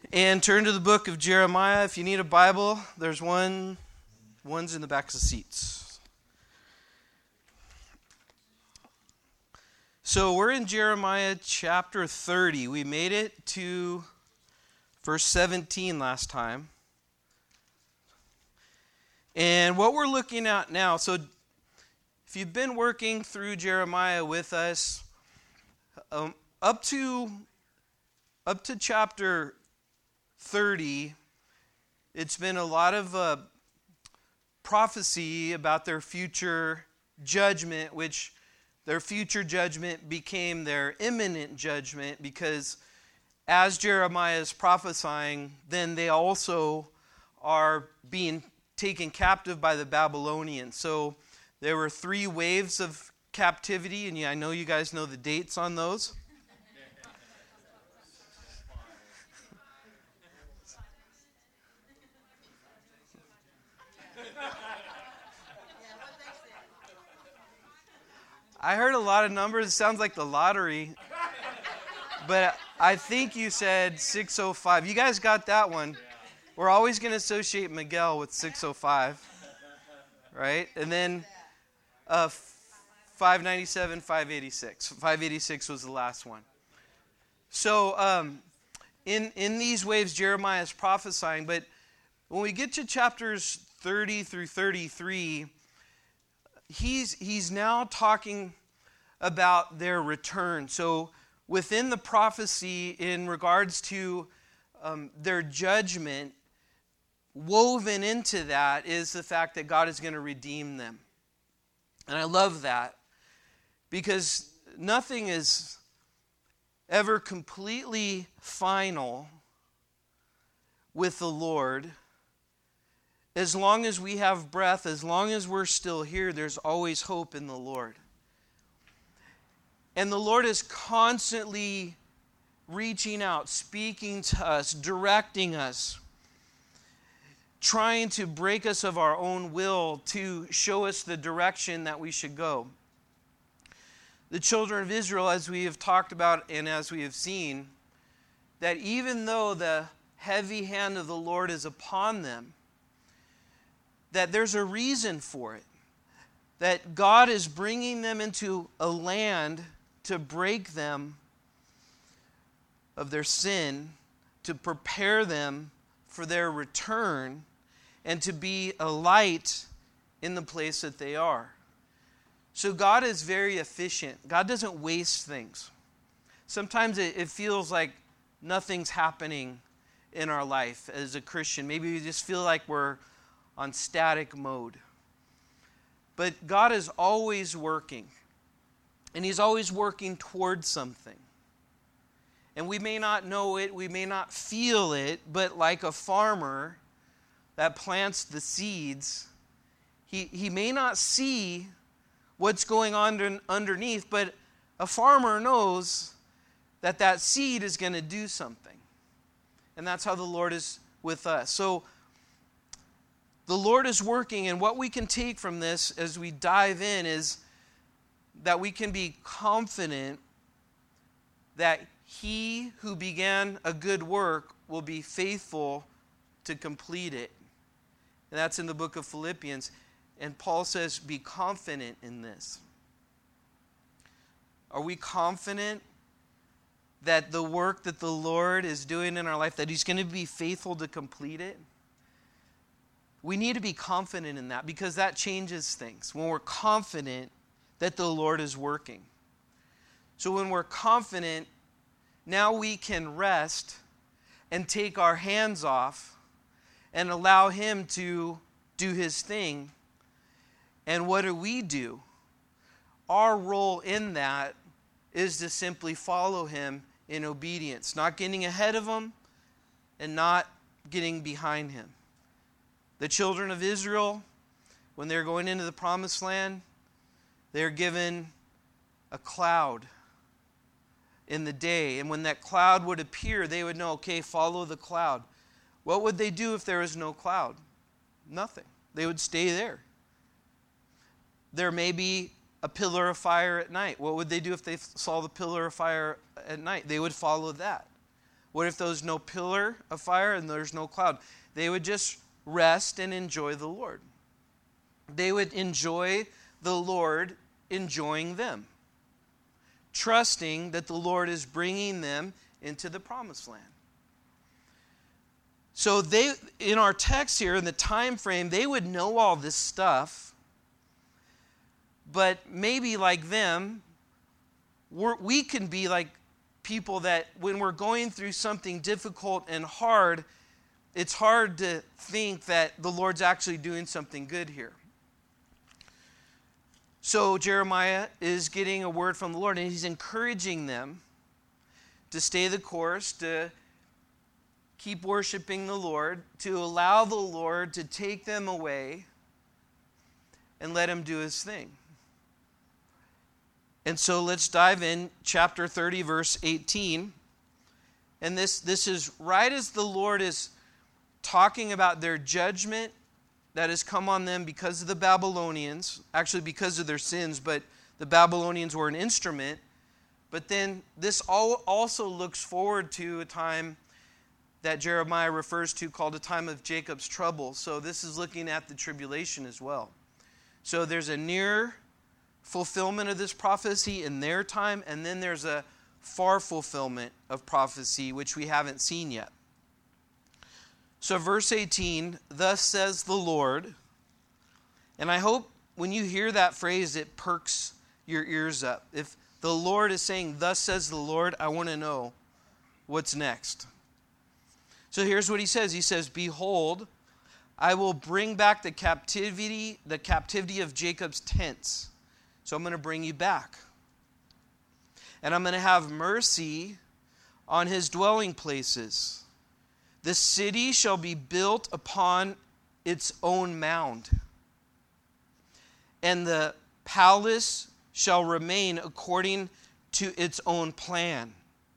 And turn to the book of Jeremiah. If you need a Bible, there's one's in the back of the seats. So we're in Jeremiah chapter 30. We made it to verse 17 last time. And what we're looking at now, so if you've been working through Jeremiah with us, up to chapter 30, it's been a lot of prophecy about their future judgment, which their future judgment became their imminent judgment, because as Jeremiah is prophesying, then they also are being taken captive by the Babylonians. So there were 3 waves of captivity, and I know you guys know the dates on those. I heard a lot of numbers. It sounds like the lottery. But I think you said 605. You guys got that one. We're always going to associate Miguel with 605. Right? And then 597, 586. 586 was the last one. So in these waves, Jeremiah is prophesying. But when we get to chapters 30 through 33, he's now talking about their return. So within the prophecy in regards to their judgment, woven into that is the fact that God is going to redeem them. And I love that, because nothing is ever completely final with the Lord. As long as we have breath, as long as we're still here, there's always hope in the Lord. And the Lord is constantly reaching out, speaking to us, directing us, trying to break us of our own will to show us the direction that we should go. The children of Israel, as we have talked about and as we have seen, that even though the heavy hand of the Lord is upon them, that there's a reason for it. That God is bringing them into a land to break them of their sin, to prepare them for their return, and to be a light in the place that they are. So God is very efficient. God doesn't waste things. Sometimes it feels like nothing's happening in our life as a Christian. Maybe we just feel like we're on static mode. But God is always working. And He's always working towards something. And we may not know it, we may not feel it, but like a farmer that plants the seeds, he may not see what's going on underneath, but a farmer knows that that seed is going to do something. And that's how the Lord is with us. So the Lord is working, and what we can take from this as we dive in is that we can be confident that He who began a good work will be faithful to complete it. And that's in the book of Philippians. And Paul says, be confident in this. Are we confident that the work that the Lord is doing in our life, that He's going to be faithful to complete it? We need to be confident in that, because that changes things. When we're confident that the Lord is working. So when we're confident, now we can rest and take our hands off and allow Him to do His thing. And what do? Our role in that is to simply follow Him in obedience, not getting ahead of Him and not getting behind Him. The children of Israel, when they're going into the promised land, they're given a cloud in the day. And when that cloud would appear, they would know, okay, follow the cloud. What would they do if there was no cloud? Nothing. They would stay there. There may be a pillar of fire at night. What would they do if they saw the pillar of fire at night? They would follow that. What if there was no pillar of fire and there's no cloud? They would just rest and enjoy the Lord. They would enjoy the Lord enjoying them, trusting that the Lord is bringing them into the promised land. So they, in our text here, in the time frame, they would know all this stuff, but maybe like them, we can be like people that when we're going through something difficult and hard, it's hard to think that the Lord's actually doing something good here. So Jeremiah is getting a word from the Lord, and he's encouraging them to stay the course, to keep worshiping the Lord, to allow the Lord to take them away and let him do his thing. And so let's dive in, chapter 30, verse 18. And this is right as the Lord is talking about their judgment that has come on them because of the Babylonians, actually because of their sins, but the Babylonians were an instrument. But then this also looks forward to a time that Jeremiah refers to called a time of Jacob's trouble. So this is looking at the tribulation as well. So there's a near fulfillment of this prophecy in their time, and then there's a far fulfillment of prophecy which we haven't seen yet. So verse 18, thus says the Lord, and I hope when you hear that phrase it perks your ears up. If the Lord is saying, thus says the Lord, I want to know what's next. So here's what he says. He says, behold, I will bring back the captivity of Jacob's tents. So I'm going to bring you back. And I'm going to have mercy on his dwelling places. The city shall be built upon its own mound, and the palace shall remain according to its own plan.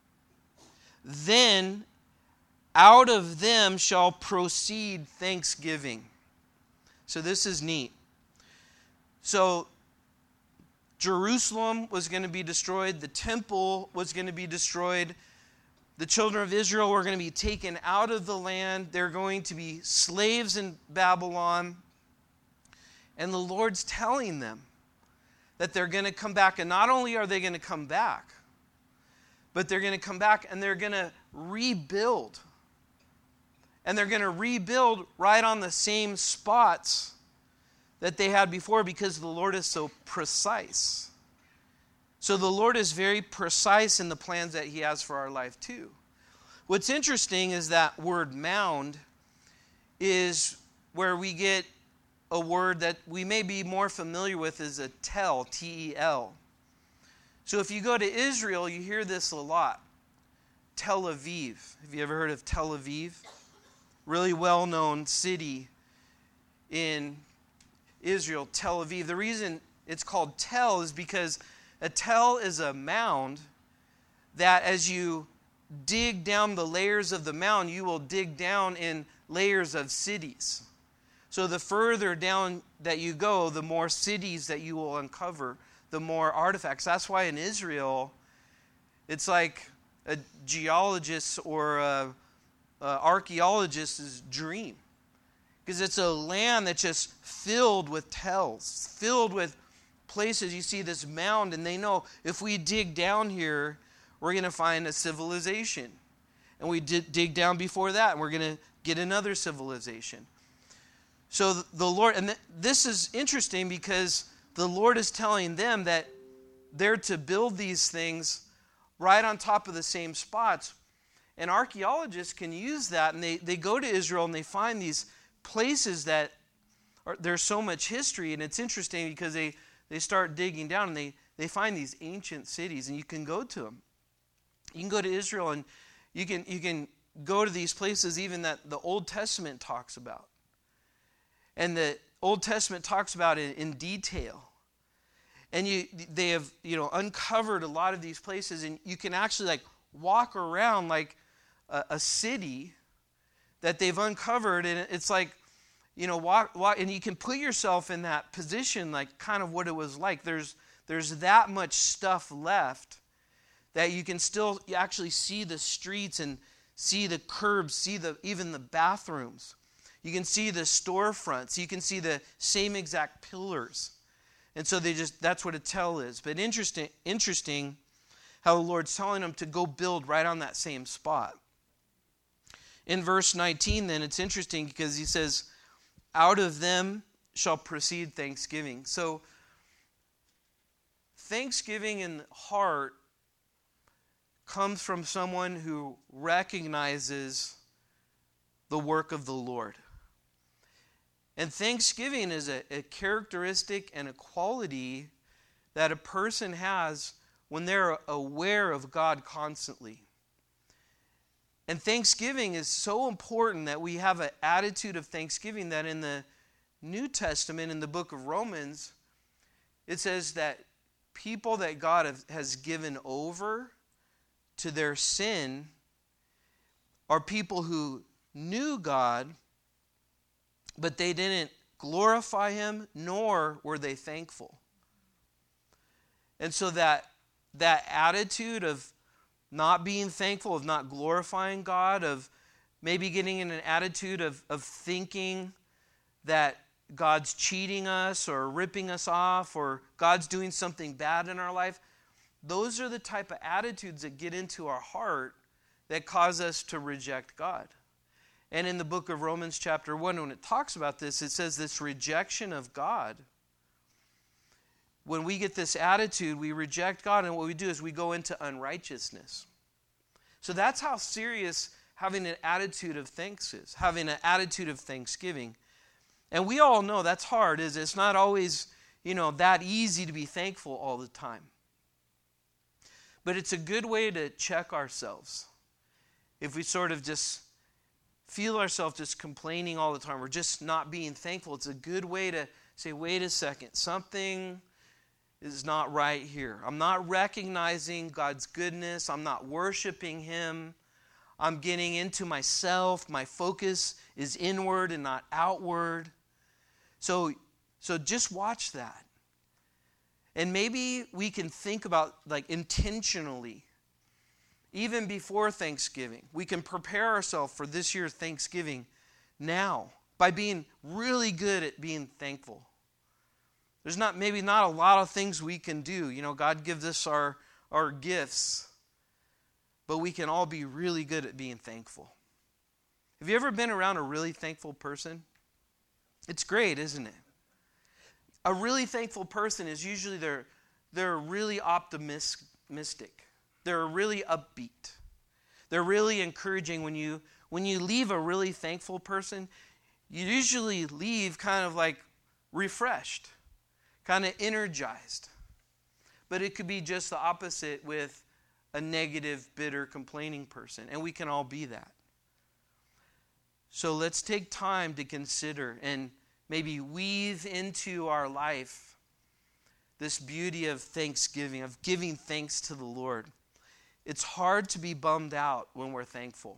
Then out of them shall proceed thanksgiving. So this is neat. So Jerusalem was going to be destroyed. The temple was going to be destroyed. The children of Israel were going to be taken out of the land. They're going to be slaves in Babylon. And the Lord's telling them that they're going to come back. And not only are they going to come back, but they're going to come back and they're going to rebuild. And they're going to rebuild right on the same spots that they had before because the Lord is so precise. So the Lord is very precise in the plans that he has for our life too. What's interesting is that word mound is where we get a word that we may be more familiar with as a tel, T-E-L. So if you go to Israel, you hear this a lot. Tel Aviv. Have you ever heard of Tel Aviv? Really well-known city in Israel, Tel Aviv. The reason it's called tel is because a tel is a mound that as you dig down the layers of the mound, you will dig down in layers of cities. So the further down that you go, the more cities that you will uncover, the more artifacts. That's why in Israel, it's like a geologist or a archaeologist's dream. Because it's a land that's just filled with tells, filled with places. You see this mound, and they know if we dig down here, we're going to find a civilization. And we dig down before that, and we're going to get another civilization. So the Lord, and this is interesting because the Lord is telling them that they're to build these things right on top of the same spots. And archaeologists can use that, and they go to Israel and they find these places that there's so much history. And it's interesting because they start digging down and they find these ancient cities, and you can go to them. You can go to Israel and you can go to these places even that the Old Testament talks about. And the Old Testament talks about it in detail. And they have uncovered a lot of these places, and you can actually walk around like a city that they've uncovered, and it's like, walk, and you can put yourself in that position, like kind of what it was like. There's that much stuff left that you can still actually see the streets and see the curbs, see even the bathrooms. You can see the storefronts. You can see the same exact pillars. And so that's what a tell is. But interesting how the Lord's telling them to go build right on that same spot. In verse 19 then, it's interesting because he says, out of them shall proceed thanksgiving. So thanksgiving in the heart comes from someone who recognizes the work of the Lord. And thanksgiving is a characteristic and a quality that a person has when they're aware of God constantly. And thanksgiving is so important that we have an attitude of thanksgiving that in the New Testament, in the book of Romans, it says that people that God has given over to their sin are people who knew God, but they didn't glorify Him, nor were they thankful. And so that attitude of not being thankful, of not glorifying God, of maybe getting in an attitude of thinking that God's cheating us or ripping us off or God's doing something bad in our life, those are the type of attitudes that get into our heart that cause us to reject God. And in the book of Romans chapter 1, when it talks about this, it says this rejection of God. When we get this attitude, we reject God, and what we do is we go into unrighteousness. So that's how serious having an attitude of thanks is, having an attitude of thanksgiving. And we all know that's hard, is it's not always, that easy to be thankful all the time. But it's a good way to check ourselves. If we sort of just feel ourselves just complaining all the time, or just not being thankful, it's a good way to say, wait a second, something is not right here. I'm not recognizing God's goodness. I'm not worshiping Him. I'm getting into myself. My focus is inward and not outward. So just watch that. And maybe we can think about, intentionally, even before Thanksgiving, we can prepare ourselves for this year's Thanksgiving now by being really good at being thankful. There's maybe not a lot of things we can do. God gives us our gifts, but we can all be really good at being thankful. Have you ever been around a really thankful person? It's great, isn't it? A really thankful person is usually they're really optimistic. They're really upbeat. They're really encouraging. When you leave a really thankful person, you usually leave kind of like refreshed, kind of energized. But it could be just the opposite with a negative, bitter, complaining person. And we can all be that. So let's take time to consider and maybe weave into our life this beauty of thanksgiving, of giving thanks to the Lord. It's hard to be bummed out when we're thankful.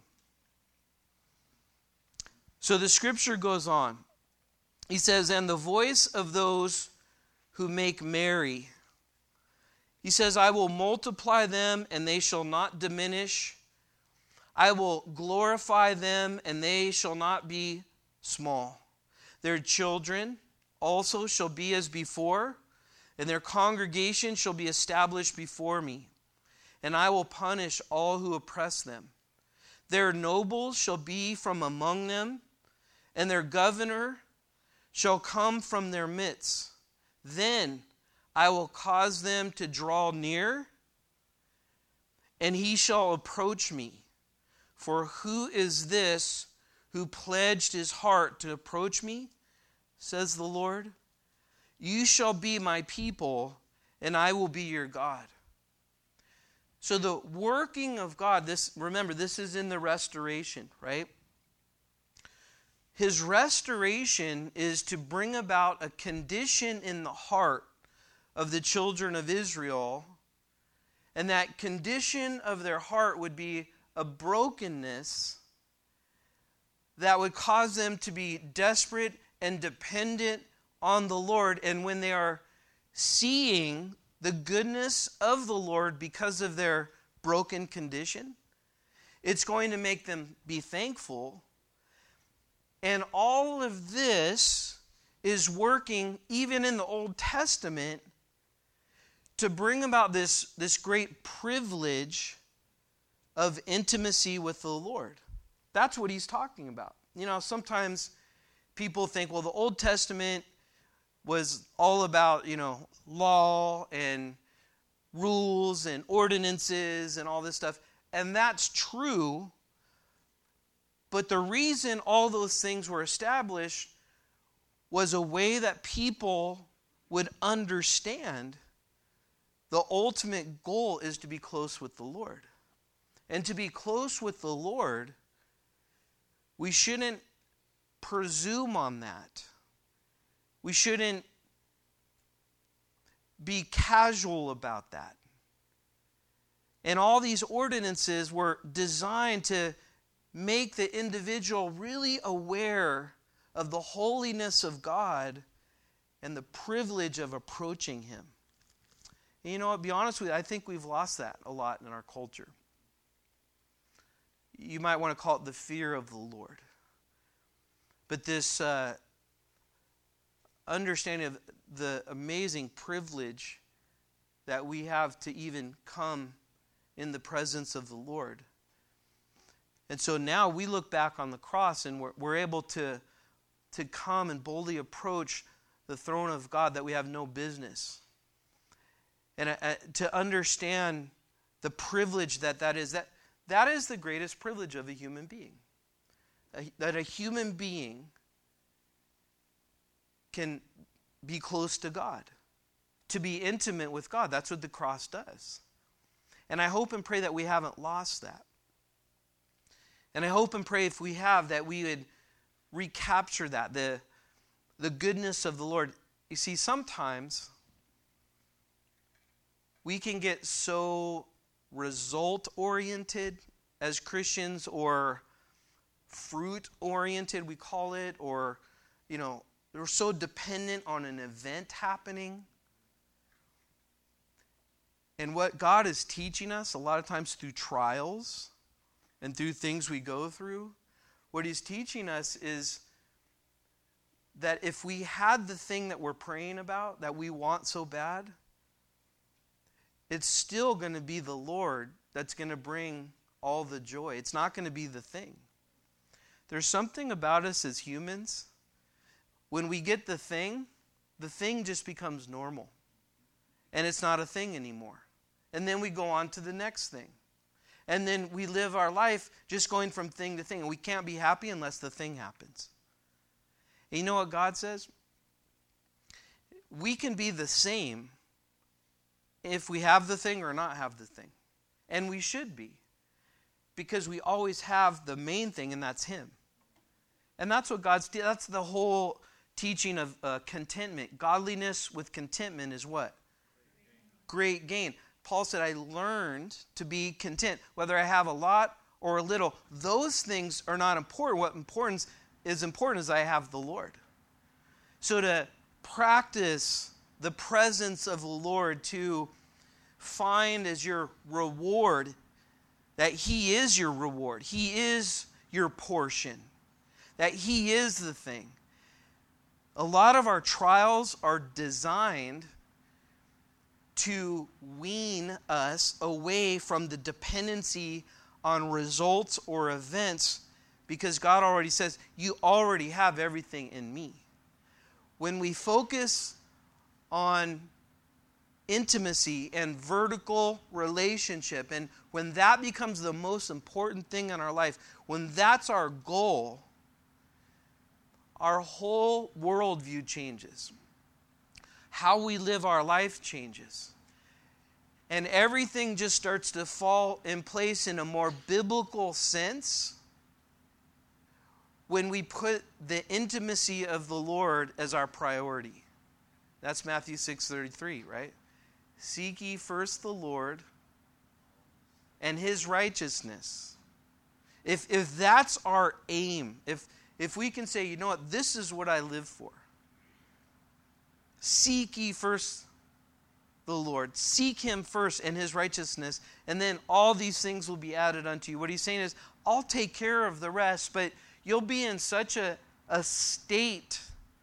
So the scripture goes on. He says, and the voice of those who make merry. He says, I will multiply them and they shall not diminish. I will glorify them and they shall not be small. Their children also shall be as before, and their congregation shall be established before me. And I will punish all who oppress them. Their nobles shall be from among them, and their governor shall come from their midst. Then I will cause them to draw near, and he shall approach me. For who is this who pledged his heart to approach me, says the Lord? You shall be my people, and I will be your God. So the working of God, remember, this is in the restoration, right? His restoration is to bring about a condition in the heart of the children of Israel, and that condition of their heart would be a brokenness that would cause them to be desperate and dependent on the Lord. And when they are seeing the goodness of the Lord because of their broken condition, It's going to make them be thankful. And all of this is working, even in the Old Testament, to bring about this great privilege of intimacy with the Lord. That's what he's talking about. You know, sometimes people think, well, the Old Testament was all about, law and rules and ordinances and all this stuff. And that's true. But the reason all those things were established was a way that people would understand the ultimate goal is to be close with the Lord. And to be close with the Lord, we shouldn't presume on that. We shouldn't be casual about that. And all these ordinances were designed to make the individual really aware of the holiness of God and the privilege of approaching him. And you know what, be honest with you, I think we've lost that a lot in our culture. You might want to call it the fear of the Lord. But this understanding of the amazing privilege that we have to even come in the presence of the Lord. And so now we look back on the cross and we're able to come and boldly approach the throne of God that we have no business. And to understand the privilege that is, that is the greatest privilege of a human being. That a human being can be close to God. To be intimate with God. That's what the cross does. And I hope and pray that we haven't lost that. And I hope and pray if we have, that we would recapture that, the goodness of the Lord. You see, sometimes we can get so result-oriented as Christians, or fruit-oriented, we call it, or, we're so dependent on an event happening. And what God is teaching us, a lot of times through trials and through things we go through, what he's teaching us is that if we had the thing that we're praying about, that we want so bad, it's still going to be the Lord that's going to bring all the joy. It's not going to be the thing. There's something about us as humans, when we get the thing just becomes normal. And it's not a thing anymore. And then we go on to the next thing. And then we live our life just going from thing to thing. And we can't be happy unless the thing happens. And you know what God says? We can be the same if we have the thing or not have the thing. And we should be. Because we always have the main thing, and that's him. And that's what that's the whole teaching of contentment. Godliness with contentment is what? Great gain. Paul said, I learned to be content, whether I have a lot or a little. Those things are not important. What is important is I have the Lord. So to practice the presence of the Lord, to find as your reward that he is your reward. He is your portion. That he is the thing. A lot of our trials are designed to wean us away from the dependency on results or events, because God already says, you already have everything in me. When we focus on intimacy and vertical relationship, and when that becomes the most important thing in our life, when that's our goal, our whole worldview changes. How we live our life changes. And everything just starts to fall in place in a more biblical sense when we put the intimacy of the Lord as our priority. That's Matthew 6:33, right? Seek ye first the Lord and his righteousness. If that's our aim, if we can say, you know what, this is what I live for. Seek ye first the Lord. Seek him first and his righteousness, and then all these things will be added unto you. What he's saying is, I'll take care of the rest, but you'll be in such a state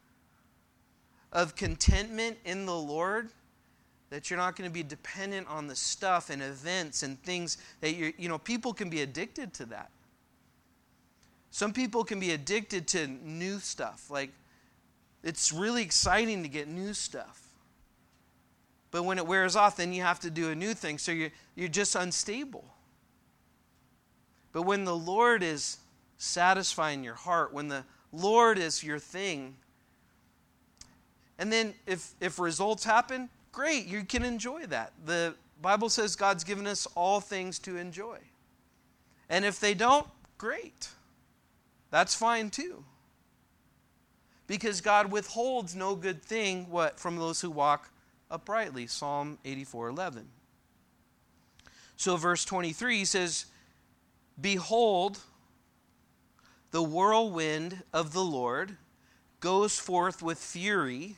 of contentment in the Lord that you're not going to be dependent on the stuff and events and things that people can be addicted to that. Some people can be addicted to new stuff. Like, it's really exciting to get new stuff. But when it wears off, then you have to do a new thing. So you're just unstable. But when the Lord is satisfying your heart, when the Lord is your thing, and then if results happen, great, you can enjoy that. The Bible says God's given us all things to enjoy. And if they don't, great. That's fine too. Because God withholds no good thing from those who walk uprightly. Psalm 84:11. So verse 23 he says, behold, the whirlwind of the Lord goes forth with fury,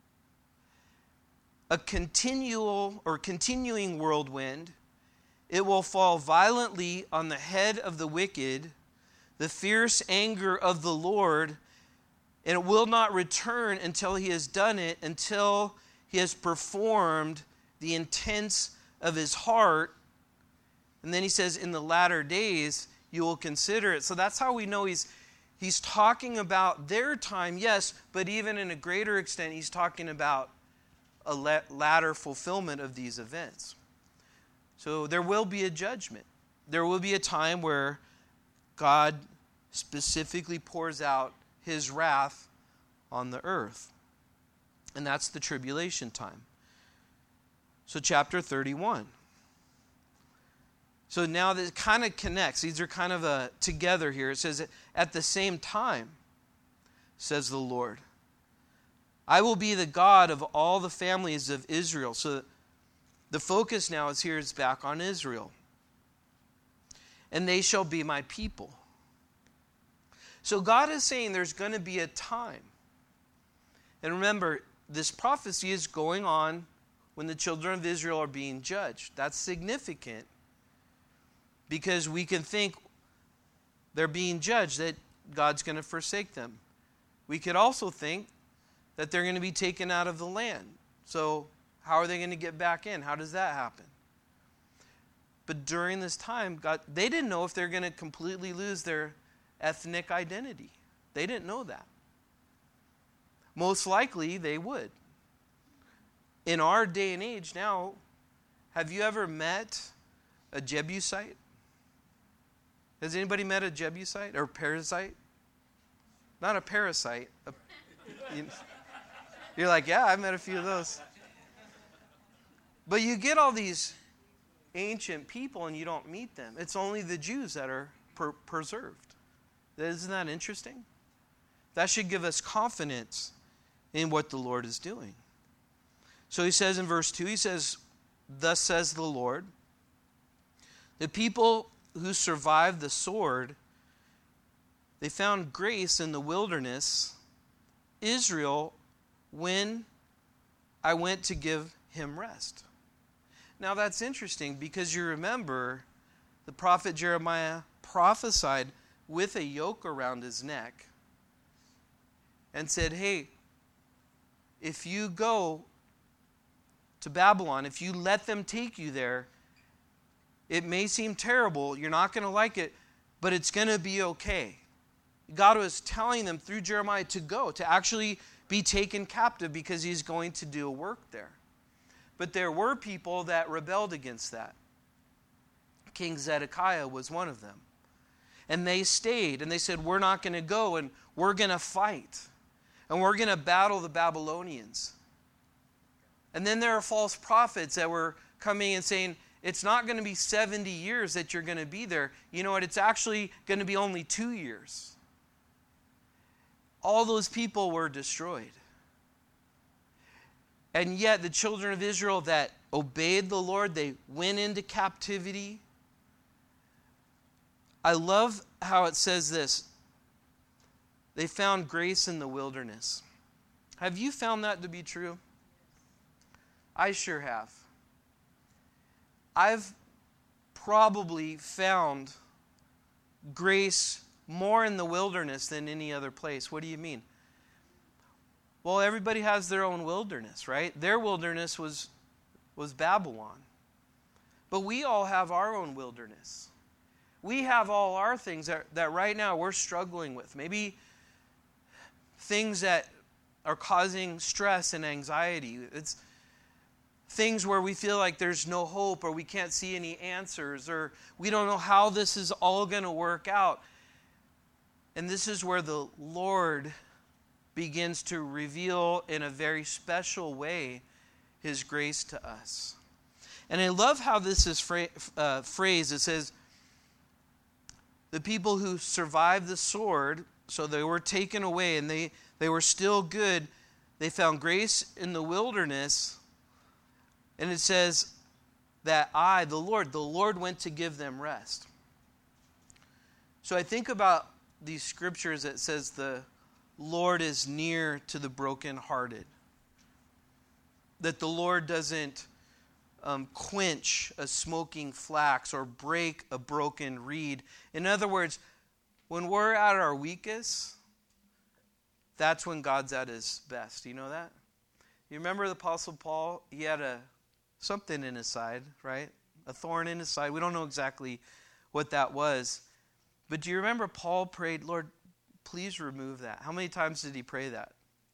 a continuing whirlwind. It will fall violently on the head of the wicked, the fierce anger of the Lord, and it will not return until he has done it, until he has performed the intents of his heart. And then he says, in the latter days, you will consider it. So that's how we know he's talking about their time, yes, but even in a greater extent, he's talking about a latter fulfillment of these events. So there will be a judgment. There will be a time where God specifically pours out his wrath on the earth. And that's the tribulation time. So chapter 31. So now this kind of connects. These are kind of together here. It says, at the same time, says the Lord, I will be the God of all the families of Israel. So the focus now is back on Israel. And they shall be my people. So God is saying there's going to be a time. And remember, this prophecy is going on when the children of Israel are being judged. That's significant because we can think they're being judged, that God's going to forsake them. We could also think that they're going to be taken out of the land. So how are they going to get back in? How does that happen? But during this time, they didn't know if they're going to completely lose their ethnic identity. They didn't know that. Most likely they would. In our day and age now, have you ever met a Jebusite? Has anybody met a Jebusite or parasite? Not a parasite. You're like, yeah, I've met a few of those. But you get all these ancient people and you don't meet them. It's only the Jews that are preserved. Isn't that interesting? That should give us confidence in what the Lord is doing. So he says in verse 2, he says, thus says the Lord, the people who survived the sword, they found grace in the wilderness, Israel, when I went to give him rest. Now that's interesting because you remember the prophet Jeremiah prophesied with a yoke around his neck and said, hey, if you go to Babylon, if you let them take you there, it may seem terrible, you're not going to like it, but it's going to be okay. God was telling them through Jeremiah to go, to actually be taken captive because he's going to do a work there. But there were people that rebelled against that. King Zedekiah was one of them. And they stayed and they said, we're not going to go and we're going to fight. And we're going to battle the Babylonians. And then there are false prophets that were coming and saying, it's not going to be 70 years that you're going to be there. You know what? It's actually going to be only 2 years. All those people were destroyed. And yet the children of Israel that obeyed the Lord, they went into captivity. I love how it says this. They found grace in the wilderness. Have you found that to be true? I sure have. I've probably found grace more in the wilderness than any other place. What do you mean? Well, everybody has their own wilderness, right? Their wilderness was Babylon. But we all have our own wilderness. We have all our things that right now we're struggling with. Maybe things that are causing stress and anxiety. It's things where we feel like there's no hope, or we can't see any answers, or we don't know how this is all going to work out. And this is where the Lord begins to reveal in a very special way His grace to us. And I love how this is phrased. It says, the people who survived the sword, so they were taken away and they were still good, they found grace in the wilderness. And it says that the Lord went to give them rest. So I think about these scriptures that says the Lord is near to the brokenhearted. That the Lord doesn't quench a smoking flax or break a broken reed. In other words, when we're at our weakest, that's when God's at His best. You know that? You remember the Apostle Paul? He had something in his side, right? A thorn in his side. We don't know exactly what that was. But do you remember Paul prayed, Lord, please remove that? How many times did he pray that?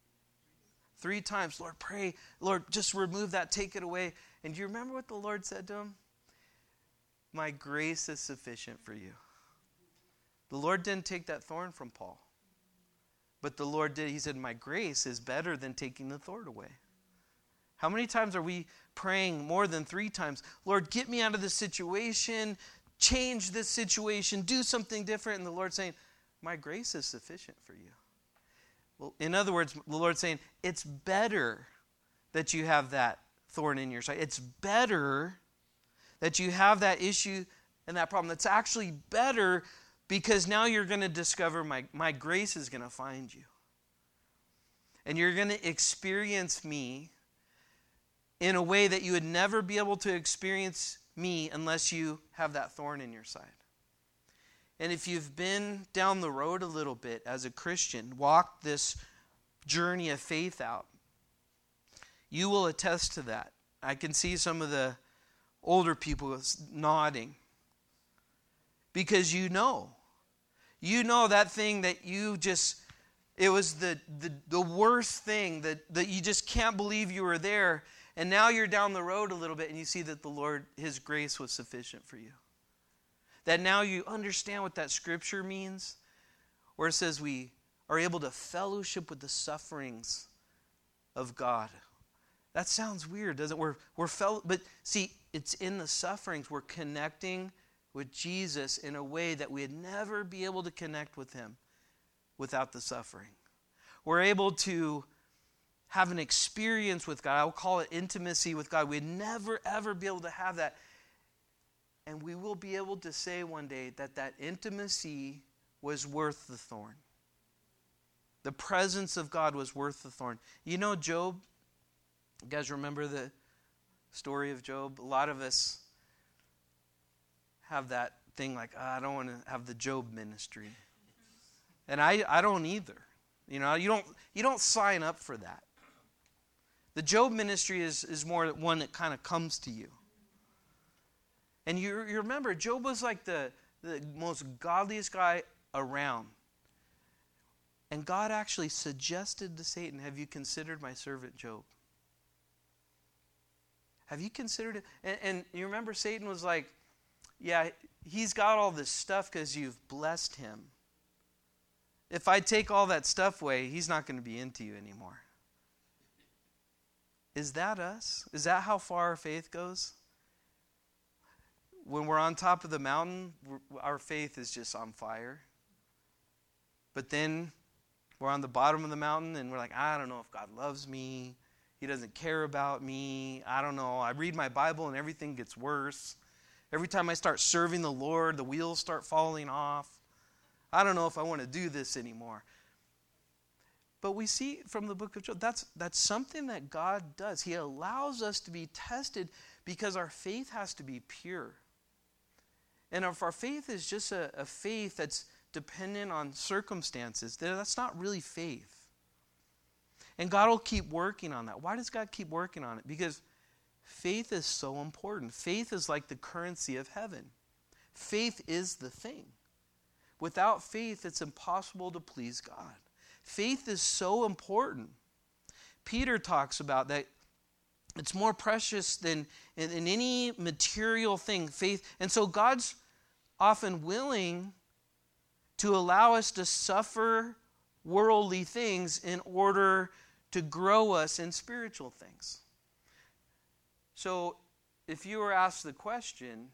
3 times. Lord, pray. Lord, just remove that. Take it away. And do you remember what the Lord said to him? My grace is sufficient for you. The Lord didn't take that thorn from Paul. But the Lord did. He said, my grace is better than taking the thorn away. How many times are we praying? More than 3 times. Lord, get me out of this situation. Change this situation. Do something different. And the Lord's saying, my grace is sufficient for you. Well, in other words, the Lord's saying, it's better that you have that thorn in your side. It's better that you have that issue and that problem. It's actually better because now you're going to discover my grace is going to find you. And you're going to experience me in a way that you would never be able to experience me unless you have that thorn in your side. And if you've been down the road a little bit as a Christian, walked this journey of faith out, you will attest to that. I can see some of the older people nodding. Because you know that thing that you just, it was the worst thing that you just can't believe you were there. And now you're down the road a little bit and you see that the Lord, His grace was sufficient for you. That now you understand what that scripture means, where it says we are able to fellowship with the sufferings of God. That sounds weird, doesn't it? But see, it's in the sufferings we're connecting with Jesus in a way that we'd never be able to connect with Him without the suffering. We're able to have an experience with God. I'll call it intimacy with God. We'd never, ever be able to have that. And we will be able to say one day that intimacy was worth the thorn. The presence of God was worth the thorn. You know Job? You guys remember the story of Job? A lot of us have that thing like, I don't want to have the Job ministry. And I don't either. You know, you don't sign up for that. The Job ministry is more one that kind of comes to you. And you remember, Job was like the most godliest guy around. And God actually suggested to Satan, have you considered my servant Job? Have you considered it? And you remember Satan was like, yeah, he's got all this stuff because you've blessed him. If I take all that stuff away, he's not going to be into you anymore. Is that us? Is that how far our faith goes? When we're on top of the mountain, our faith is just on fire. But then we're on the bottom of the mountain and we're like, I don't know if God loves me. He doesn't care about me. I don't know. I read my Bible and everything gets worse. Every time I start serving the Lord, the wheels start falling off. I don't know if I want to do this anymore. But we see from the book of Job, that's something that God does. He allows us to be tested because our faith has to be pure. And if our faith is just a faith that's dependent on circumstances, then that's not really faith. And God will keep working on that. Why does God keep working on it? Because faith is so important. Faith is like the currency of heaven. Faith is the thing. Without faith, it's impossible to please God. Faith is so important. Peter talks about that it's more precious than in any material thing, faith. And so God's often willing to allow us to suffer worldly things in order to grow us in spiritual things. So if you were asked the question,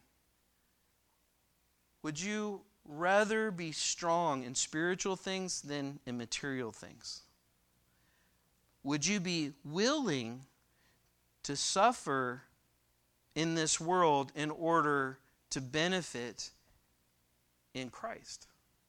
would you rather be strong in spiritual things than in material things? Would you be willing to suffer in this world in order to benefit in Christ?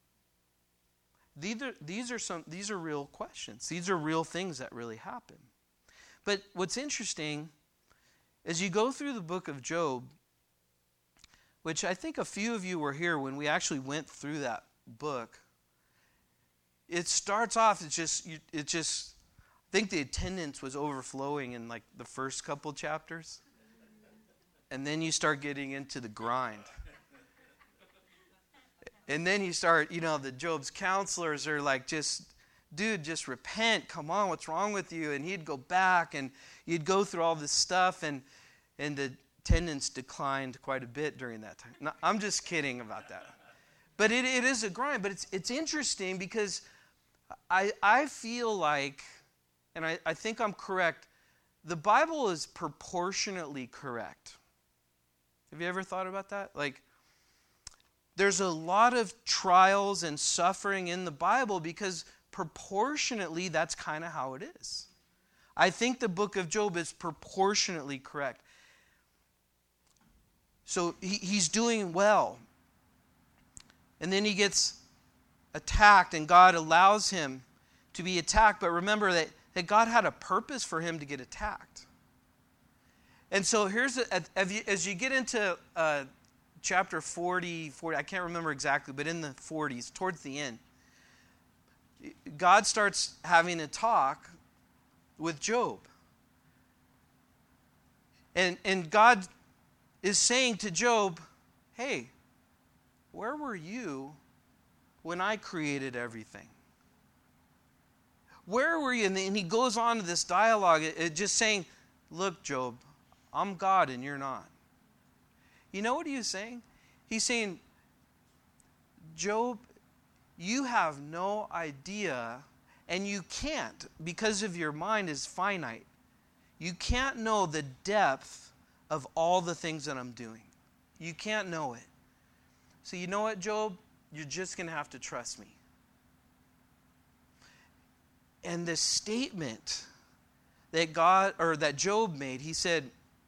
These are real questions. These are real things that really happen. But what's interesting, as you go through the book of Job, which I think a few of you were here when we actually went through that book. It starts off, I think the attendance was overflowing in like the first couple chapters. And then you start getting into the grind. And then you start, the Job's counselors are like, just repent. Come on, what's wrong with you? And he'd go back and you'd go through all this stuff and the attendance declined quite a bit during that time. No, I'm just kidding about that. But it is a grind. But it's interesting because I feel like, and I think I'm correct, the Bible is proportionately correct. Have you ever thought about that? Like, there's a lot of trials and suffering in the Bible because proportionately that's kind of how it is. I think the book of Job is proportionately correct. So he's doing well. And then he gets attacked and God allows him to be attacked. But remember that God had a purpose for him to get attacked. And so as you get into chapter 40, I can't remember exactly, but in the 40s, towards the end, God starts having a talk with Job. And God is saying to Job, hey, where were you when I created everything? Where were you? And he goes on to this dialogue, just saying, look, Job, I'm God and you're not. You know what he is saying? He's saying, Job, you have no idea, and you can't, because of your mind is finite. You can't know the depth of all the things that I'm doing. You can't know it. So you know what, Job? You're just going to have to trust me. And the statement that Job made, he said,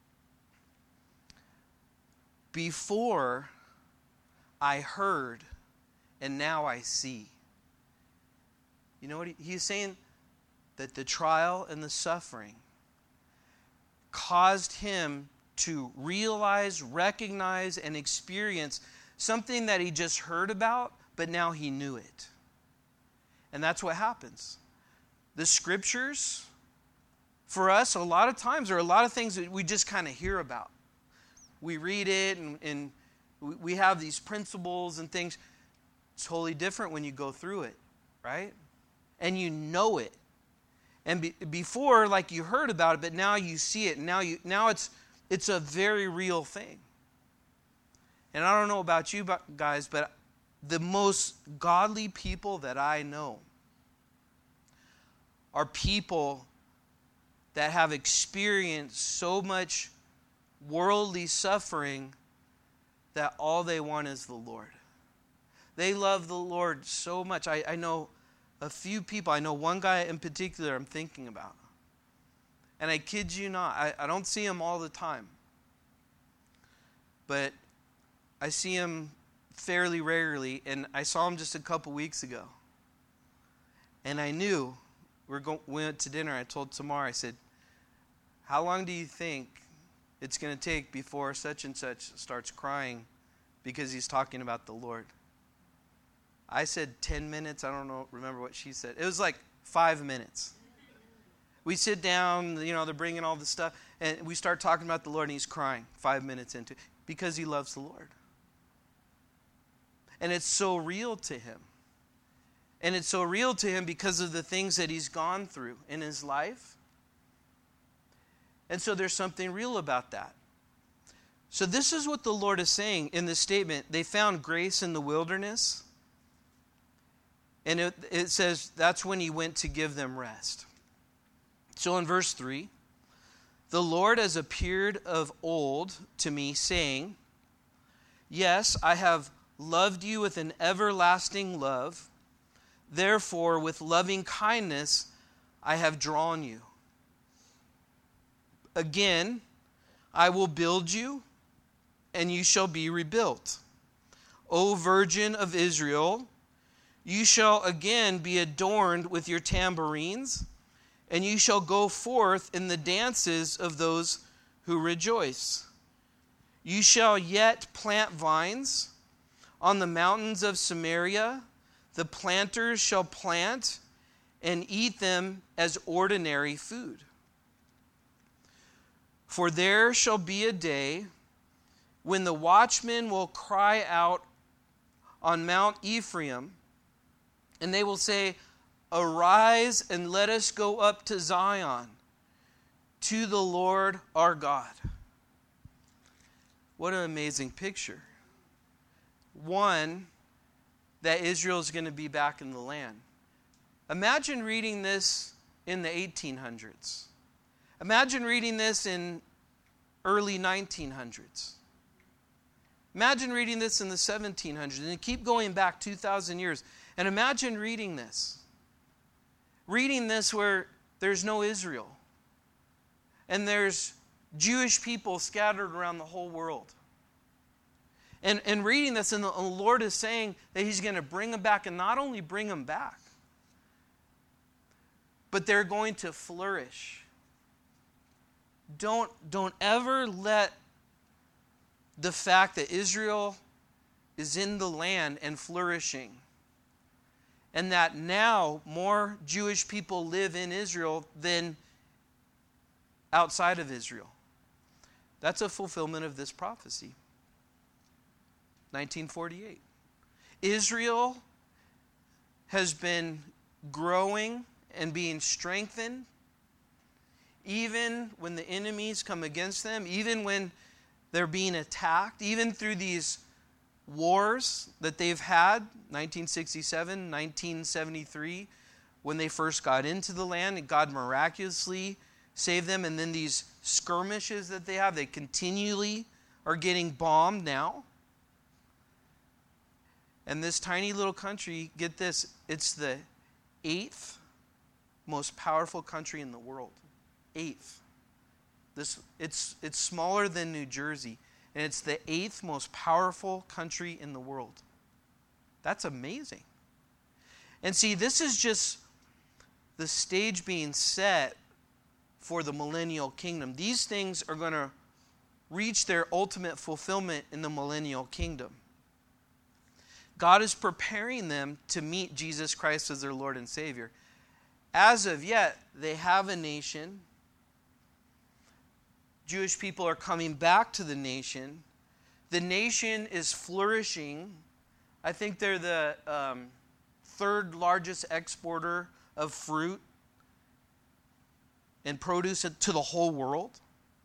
before I heard and now I see. You know what he's saying? That the trial and the suffering caused him to realize, recognize, and experience something that he just heard about, but now he knew it. And that's what happens. The scriptures, for us, a lot of times, there are a lot of things that we just kind of hear about. We read it, and we have these principles and things. It's totally different when you go through it, right? And you know it. And before, like, you heard about it, but now you see it. And now it's a very real thing. And I don't know about you guys, but the most godly people that I know are people that have experienced so much worldly suffering that all they want is the Lord. They love the Lord so much. I know a few people. I know one guy in particular I'm thinking about. And I kid you not, I don't see him all the time. But I see him fairly rarely, and I saw him just a couple weeks ago. And I knew we went to dinner. I told Tamar, I said, how long do you think it's going to take before such and such starts crying because he's talking about the Lord? I said 10 minutes. I don't remember what she said. It was like 5 minutes. We sit down, they're bringing all this stuff, and we start talking about the Lord, and he's crying 5 minutes into it because he loves the Lord. And it's so real to him. And it's so real to him because of the things that he's gone through in his life. And so there's something real about that. So this is what the Lord is saying in this statement. They found grace in the wilderness. And it says that's when he went to give them rest. So in verse 3, the Lord has appeared of old to me, saying, yes, I have loved you with an everlasting love. Therefore, with loving kindness, I have drawn you. Again, I will build you, and you shall be rebuilt. O Virgin of Israel, you shall again be adorned with your tambourines, and you shall go forth in the dances of those who rejoice. You shall yet plant vines on the mountains of Samaria. The planters shall plant and eat them as ordinary food. For there shall be a day when the watchmen will cry out on Mount Ephraim, and they will say, arise and let us go up to Zion, to the Lord our God. What an amazing picture. One, that Israel is going to be back in the land. Imagine reading this in the 1800s. Imagine reading this in early 1900s. Imagine reading this in the 1700s. And keep going back 2,000 years. And imagine reading this. Reading this where there's no Israel. And there's Jewish people scattered around the whole world. And reading this, and the Lord is saying that he's going to bring them back, and not only bring them back, but they're going to flourish. Don't ever let the fact that Israel is in the land and flourishing, and that now more Jewish people live in Israel than outside of Israel. That's a fulfillment of this prophecy. 1948. Israel has been growing and being strengthened even when the enemies come against them, even when they're being attacked, even through these wars that they've had, 1967, 1973, when they first got into the land, and God miraculously saved them, and then these skirmishes that they have, they continually are getting bombed now. And this tiny little country, get this, it's the 8th most powerful country in the world. 8th. It's smaller than New Jersey, and it's the 8th most powerful country in the world. That's amazing. And see, this is just the stage being set for the millennial kingdom. These things are going to reach their ultimate fulfillment in the millennial kingdom. God is preparing them to meet Jesus Christ as their Lord and Savior. As of yet, they have a nation. Jewish people are coming back to the nation. The nation is flourishing. I think they're the third largest exporter of fruit and produce to the whole world.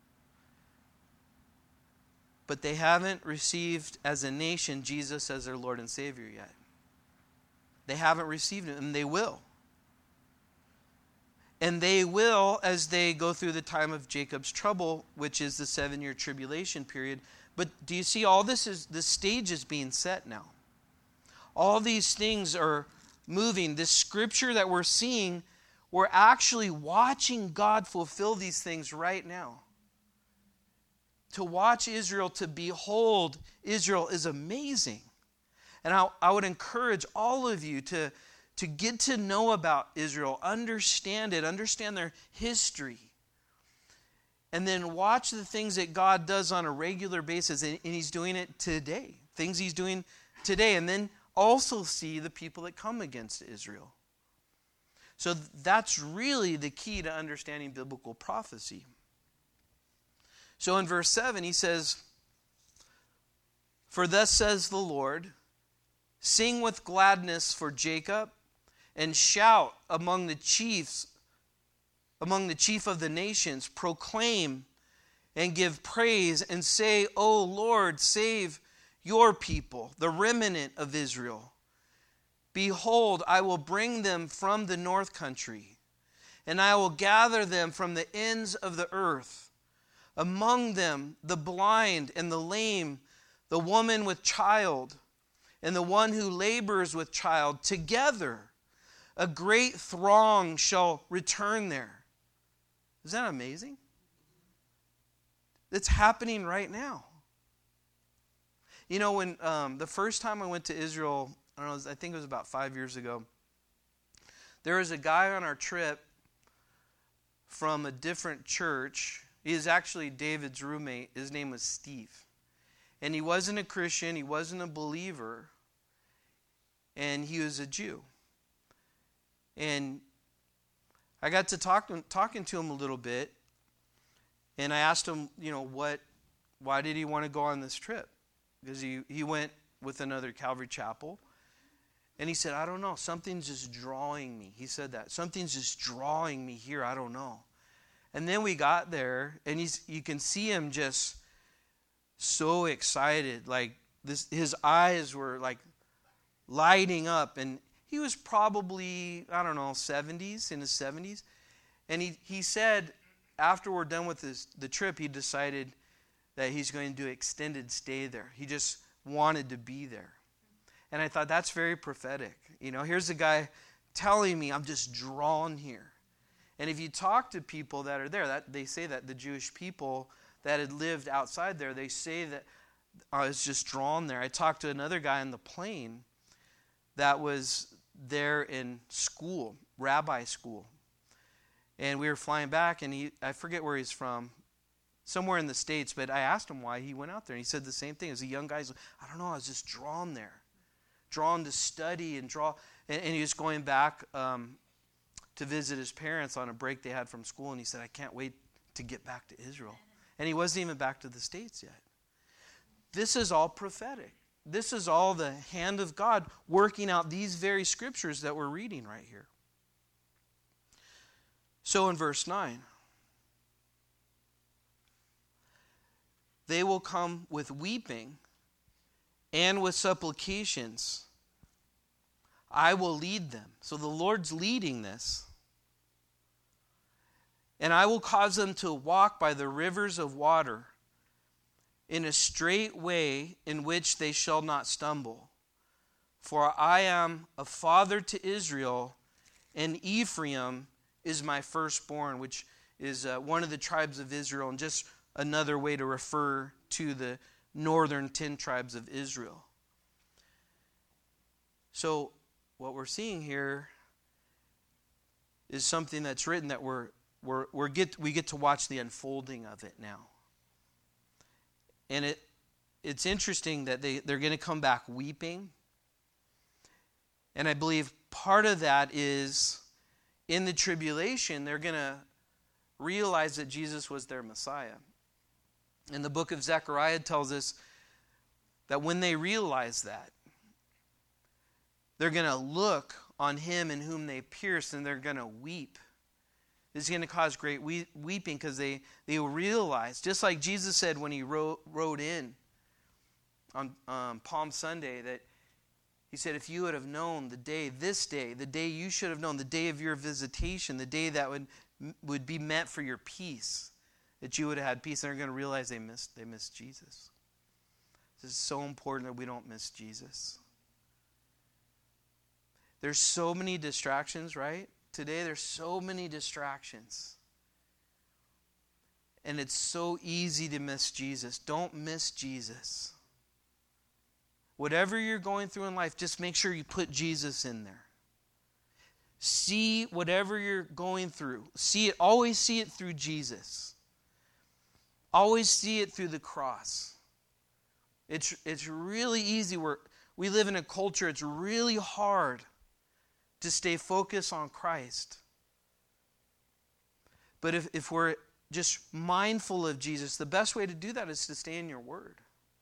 But they haven't received as a nation Jesus as their Lord and Savior yet. They haven't received him, and they will. And they will as they go through the time of Jacob's trouble, which is the 7-year tribulation period. But do you see, all this stage is being set now. All these things are moving. This scripture that we're seeing, we're actually watching God fulfill these things right now. To watch Israel, to behold Israel is amazing. And I would encourage all of you to to get to know about Israel, understand it, understand their history. And then watch the things that God does on a regular basis, and he's doing it today. Things he's doing today. And then also see the people that come against Israel. So that's really the key to understanding biblical prophecy. So in verse 7, he says, "For thus says the Lord, sing with gladness for Jacob, and shout among the chief of the nations, proclaim and give praise, and say, O Lord, save your people, the remnant of Israel. Behold, I will bring them from the north country, and I will gather them from the ends of the earth. Among them the blind and the lame, the woman with child, and the one who labors with child, together a great throng shall return there." Isn't that amazing? It's happening right now. You know, when the first time I went to Israel, I think it was about 5 years ago, there was a guy on our trip from a different church. He is actually David's roommate. His name was Steve. And he wasn't a Christian. He wasn't a believer. And he was a Jew. And I got to talking to him a little bit. And I asked him, why did he want to go on this trip? Because he went with another Calvary Chapel. And he said, I don't know. Something's just drawing me. He said that. Something's just drawing me here. I don't know. And then we got there, and you can see him just so excited. Like his eyes were like lighting up. And he was probably, in his 70s. And he said after we're done with the trip, he decided that he's going to do extended stay there. He just wanted to be there. And I thought, that's very prophetic. Here's a guy telling me I'm just drawn here. And if you talk to people that are there, they say that the Jewish people that had lived outside there, they say that I was just drawn there. I talked to another guy on the plane that was there in school, rabbi school. And we were flying back, and I forget where he's from, somewhere in the States, but I asked him why he went out there. And he said the same thing. As a young guy, I don't know, I was just drawn there. Drawn to study and he was going back to visit his parents on a break they had from school, and he said, I can't wait to get back to Israel. And he wasn't even back to the States yet. This is all prophetic. This is all the hand of God working out these very scriptures that we're reading right here. So in verse 9, they will come with weeping and with supplications. I will lead them. So the Lord's leading this. And I will cause them to walk by the rivers of water in a straight way in which they shall not stumble. For I am a father to Israel, and Ephraim is my firstborn, which is one of the tribes of Israel, and just another way to refer to the northern 10 tribes of Israel. So what we're seeing here is something that's written that we get to watch the unfolding of it now. And it's interesting that they're going to come back weeping. And I believe part of that is in the tribulation, they're going to realize that Jesus was their Messiah. And the book of Zechariah tells us that when they realize that, they're going to look on him in whom they pierced, and they're going to weep. This is going to cause great weeping because they will realize, just like Jesus said when he rode in on Palm Sunday, that he said, if you would have known the day you should have known, the day of your visitation, the day that would be meant for your peace, that you would have had peace. And they're going to realize they missed Jesus. This is so important that we don't miss Jesus. There's so many distractions, right? Today there's so many distractions. And it's so easy to miss Jesus. Don't miss Jesus. Whatever you're going through in life, just make sure you put Jesus in there. see whatever you're going through. Always see it through Jesus. Always see it through the cross. It's really easy. We live in a culture, it's really hard to stay focused on Christ. But if we're just mindful of Jesus, the best way to do that is to stay in your word.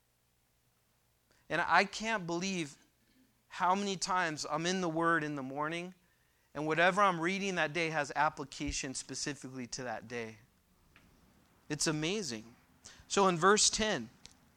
And I can't believe how many times I'm in the word in the morning, and whatever I'm reading that day has application specifically to that day. It's amazing. So in verse 10,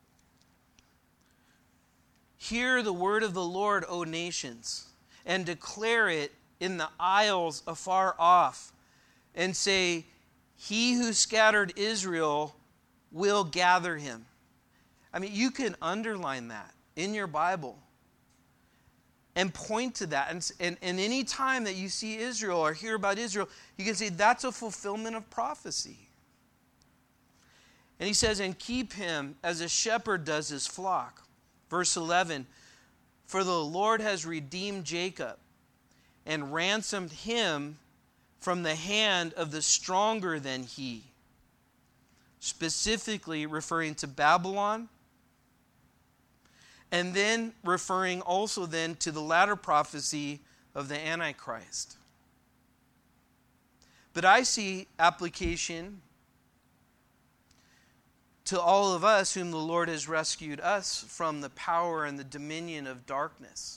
hear the word of the Lord, O nations, and declare it in the isles afar off, and say, he who scattered Israel will gather him. I mean, you can underline that in your Bible and point to that. And any time that you see Israel or hear about Israel, you can say that's a fulfillment of prophecy. And he says, and keep him as a shepherd does his flock. Verse 11, for the Lord has redeemed Jacob and ransomed him from the hand of the stronger than he. Specifically referring to Babylon. And then referring also then to the latter prophecy of the Antichrist. But I see application to all of us whom the Lord has rescued us from the power and the dominion of darkness.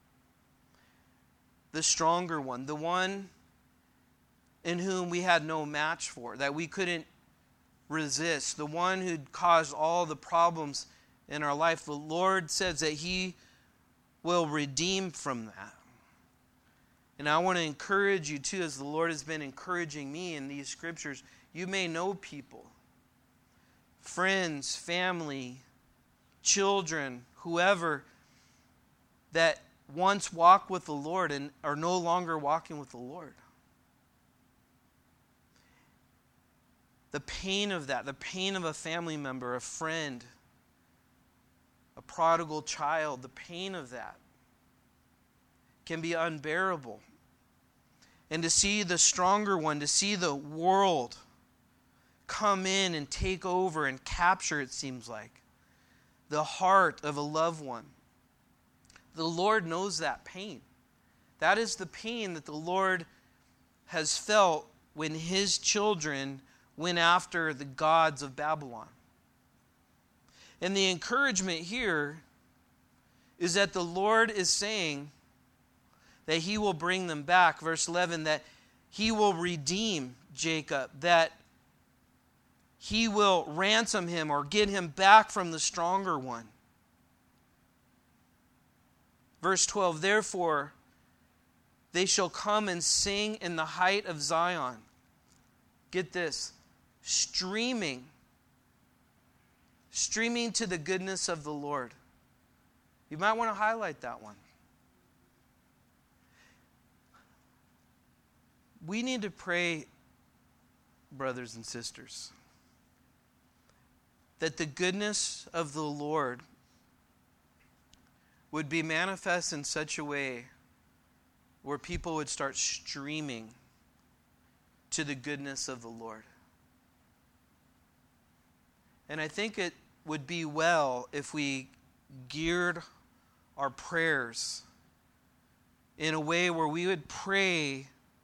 The stronger one, the one in whom we had no match for, that we couldn't resist, the one who caused all the problems in our life. The Lord says that he will redeem from that. And I want to encourage you too, as the Lord has been encouraging me in these scriptures. You may know people, friends, family, children, whoever, that once walked with the Lord and are no longer walking with the Lord. The pain of that, the pain of a family member, a friend, a prodigal child, the pain of that can be unbearable. And to see the stronger one, to see the world come in and take over and capture, it seems like, the heart of a loved one. The Lord knows that pain. That is the pain that the Lord has felt when his children went after the gods of Babylon. And the encouragement here is that the Lord is saying that he will bring them back. Verse 11, that he will redeem Jacob, that he will ransom him or get him back from the stronger one. Verse 12, therefore they shall come and sing in the height of Zion. Get this, streaming to the goodness of the Lord. You might want to highlight that one. We need to pray, brothers and sisters, that the goodness of the Lord would be manifest in such a way where people would start streaming to the goodness of the Lord. And I think it would be well if we geared our prayers in a way where we would pray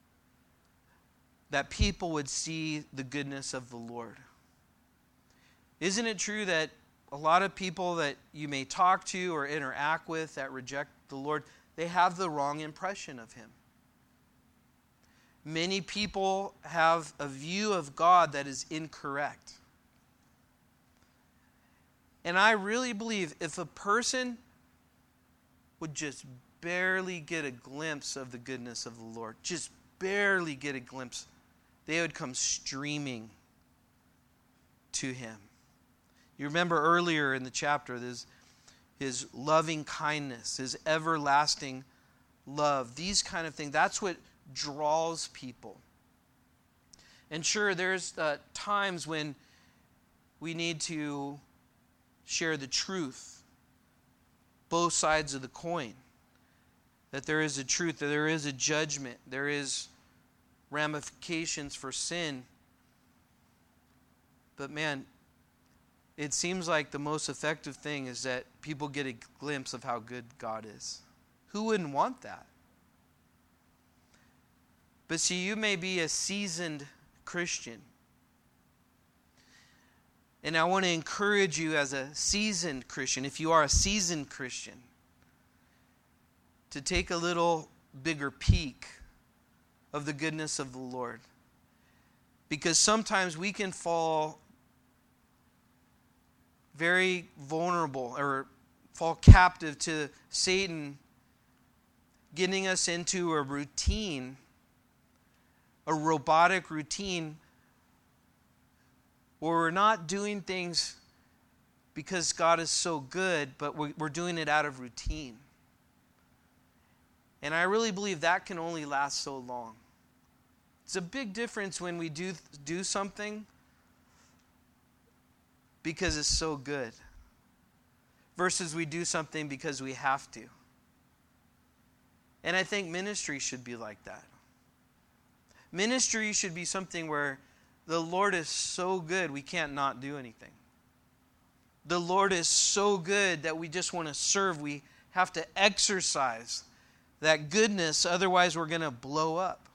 that people would see the goodness of the Lord. Isn't it true that a lot of people that you may talk to or interact with that reject the Lord, they have the wrong impression of him? Many people have a view of God that is incorrect. And I really believe if a person would just barely get a glimpse of the goodness of the Lord, just barely get a glimpse, they would come streaming to him. You remember earlier in the chapter, his loving kindness, his everlasting love, these kind of things. That's what draws people. And sure, there's times when we need to share the truth, both sides of the coin. that there is a truth, that there is a judgment, there is ramifications for sin. But man, it seems like the most effective thing is that people get a glimpse of how good God is. Who wouldn't want that? But see, you may be a seasoned Christian. And I want to encourage you as a seasoned Christian, if you are a seasoned Christian, to take a little bigger peek of the goodness of the Lord. Because sometimes we can fall very vulnerable or fall captive to Satan getting us into a routine, a robotic routine, where we're not doing things because God is so good, but we're doing it out of routine. And I really believe that can only last so long. It's a big difference when we do something because it's so good versus we do something because we have to. And I think ministry should be like that. Ministry should be something where the Lord is so good we can't not do anything. The Lord is so good that we just want to serve. We have to exercise that goodness, otherwise we're going to blow up.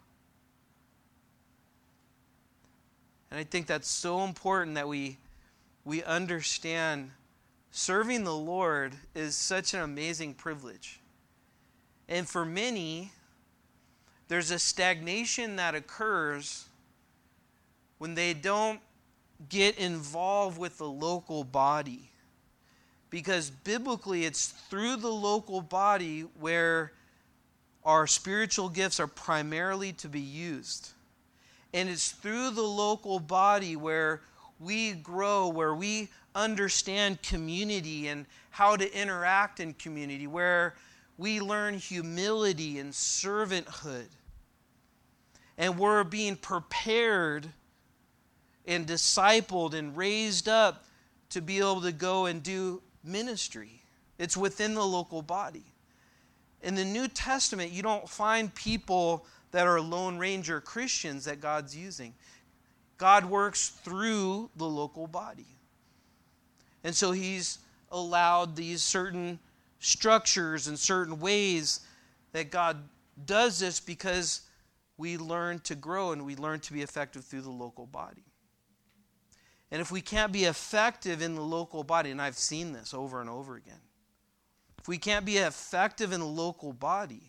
And I think that's so important that we understand serving the Lord is such an amazing privilege. And for many, there's a stagnation that occurs when they don't get involved with the local body. Because biblically, it's through the local body where our spiritual gifts are primarily to be used. And it's through the local body where we grow, where we understand community and how to interact in community, where we learn humility and servanthood. And we're being prepared and discipled and raised up to be able to go and do ministry. It's within the local body. In the New Testament, you don't find people that are Lone Ranger Christians that God's using. God works through the local body. And so He's allowed these certain structures and certain ways that God does this because we learn to grow and we learn to be effective through the local body. And if we can't be effective in the local body, and I've seen this over and over again, if we can't be effective in the local body,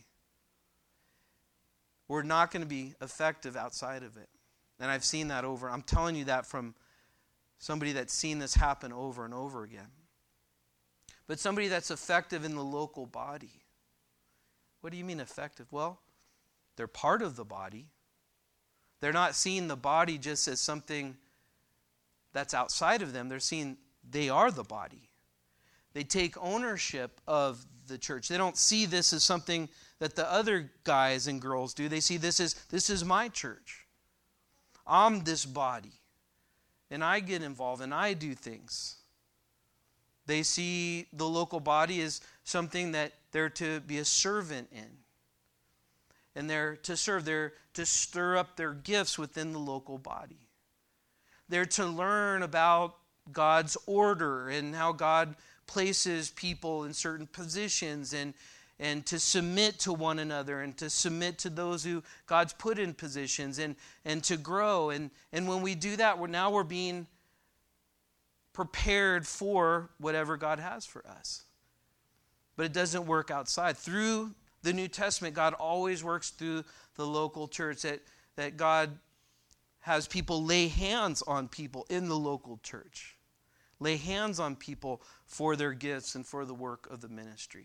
we're not going to be effective outside of it. And I've seen that I'm telling you that from somebody that's seen this happen over and over again. But somebody that's effective in the local body. What do you mean effective? Well, they're part of the body. They're not seeing the body just as something that's outside of them. They're seeing they are the body. They take ownership of the church. They don't see this as something that the other guys and girls do. They see this is my church. I'm this body. And I get involved and I do things. They see the local body as something that they're to be a servant in. And they're to serve. They're to stir up their gifts within the local body. They're to learn about God's order and how God places people in certain positions and to submit to one another and to submit to those who God's put in positions and to grow. And when we do that, we're being prepared for whatever God has for us. But it doesn't work outside. Through the New Testament, God always works through the local church, that God has people lay hands on people in the local church. Lay hands on people for their gifts and for the work of the ministry.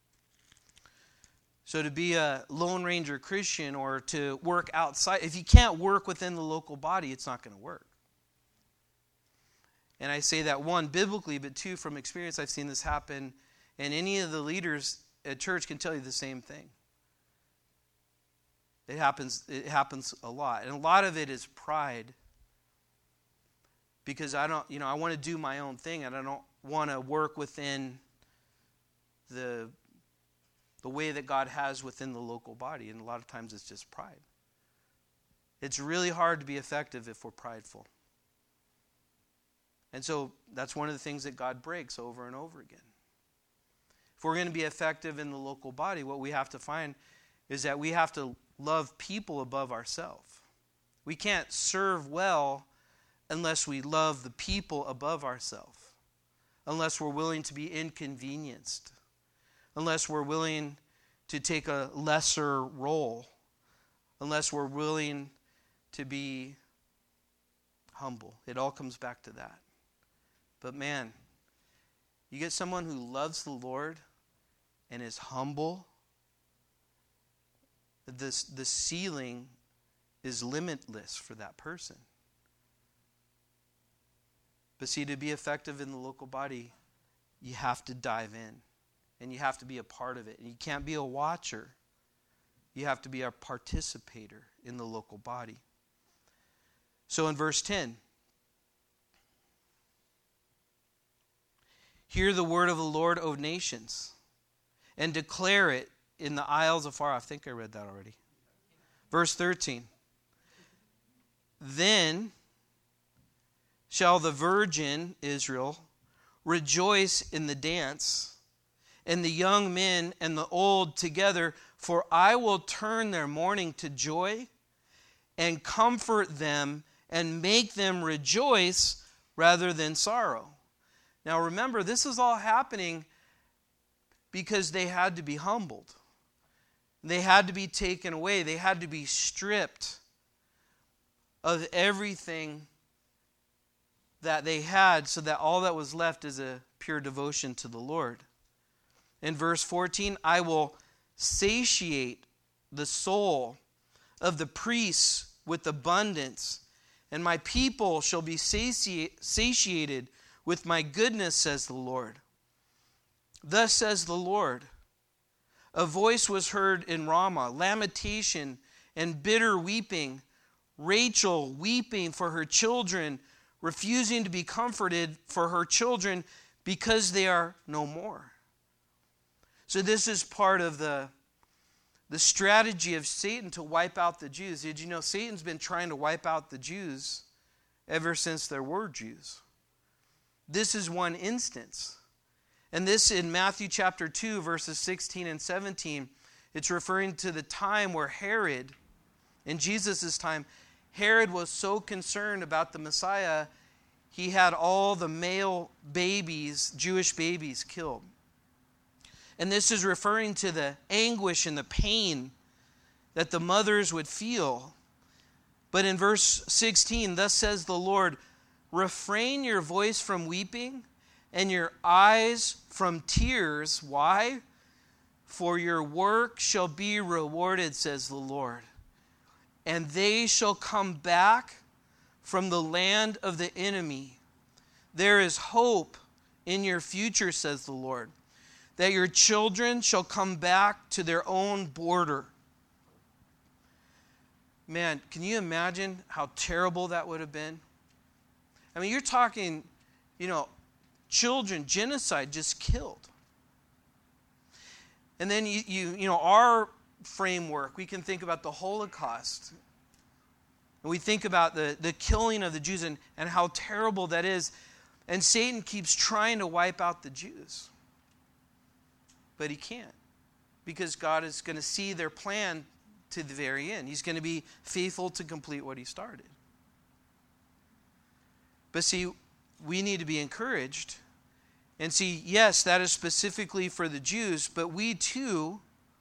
So to be a Lone Ranger Christian or to work outside, if you can't work within the local body, it's not going to work. And I say that, one, biblically, but two, from experience, I've seen this happen. And any of the leaders at church can tell you the same thing. It happens a lot. And a lot of it is pride. Because I want to do my own thing and I don't want to work within the the way that God has within the local body. And a lot of times it's just pride. It's really hard to be effective if we're prideful. And so that's one of the things that God breaks over and over again. If we're going to be effective in the local body, what we have to find is that we have to love people above ourselves. We can't serve well unless we love the people above ourselves, unless we're willing to be inconvenienced, unless we're willing to take a lesser role, unless we're willing to be humble. It all comes back to that. But man, you get someone who loves the Lord and is humble, the ceiling is limitless for that person. But see, to be effective in the local body, you have to dive in. And you have to be a part of it. And you can't be a watcher. You have to be a participator in the local body. So in verse 10, hear the word of the Lord, O nations, and declare it in the isles afar off. I think I read that already. Verse 13. Then shall the virgin, Israel, rejoice in the dance, and the young men and the old together, for I will turn their mourning to joy, and comfort them, and make them rejoice rather than sorrow. Now remember, this is all happening because they had to be humbled. They had to be taken away. They had to be stripped of everything that they had, so that all that was left is a pure devotion to the Lord. In verse 14, I will satiate the soul of the priests with abundance, and my people shall be satiated with my goodness, says the Lord. Thus says the Lord, a voice was heard in Ramah, lamentation and bitter weeping, Rachel weeping for her children, refusing to be comforted for her children because they are no more. So this is part of the strategy of Satan to wipe out the Jews. Did you know Satan's been trying to wipe out the Jews ever since there were Jews? This is one instance. And this in Matthew chapter 2, verses 16 and 17, it's referring to the time where Herod, in Jesus' time, Herod was so concerned about the Messiah, he had all the male babies, Jewish babies, killed. And this is referring to the anguish and the pain that the mothers would feel. But in verse 16, thus says the Lord, refrain your voice from weeping and your eyes from tears. Why? For your work shall be rewarded, says the Lord. And they shall come back from the land of the enemy. There is hope in your future, says the Lord, that your children shall come back to their own border. Man, can you imagine how terrible that would have been? I mean, you're talking, children, genocide just killed. And then, our framework, we can think about the Holocaust. And we think about the killing of the Jews and how terrible that is. And Satan keeps trying to wipe out the Jews. But he can't. Because God is going to see their plan to the very end. He's going to be faithful to complete what he started. But see, we need to be encouraged. And see, yes, that is specifically for the Jews, but we too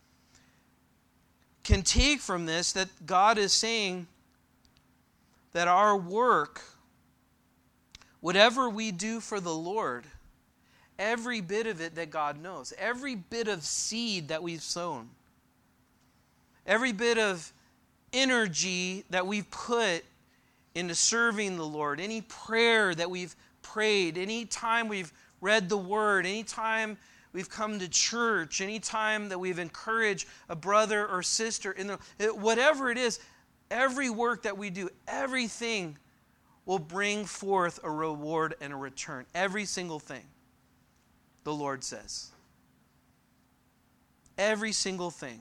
can take from this that God is saying that our work, whatever we do for the Lord, every bit of it that God knows, every bit of seed that we've sown, every bit of energy that we've put into serving the Lord, any prayer that we've prayed, any time we've read the Word, any time we've come to church, any time that we've encouraged a brother or sister, whatever it is, every work that we do, everything will bring forth a reward and a return. Every single thing, the Lord says. Every single thing.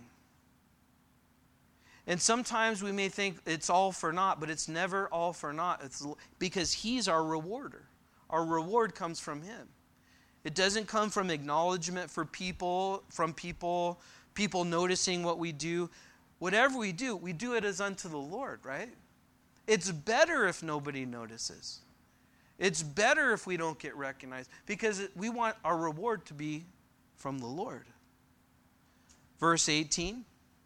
And sometimes we may think it's all for naught, but it's never all for naught. It's because He's our rewarder. Our reward comes from Him. It doesn't come from acknowledgement from people noticing what we do. Whatever we do it as unto the Lord, right? It's better if nobody notices. It's better if we don't get recognized, because we want our reward to be from the Lord. Verse 18.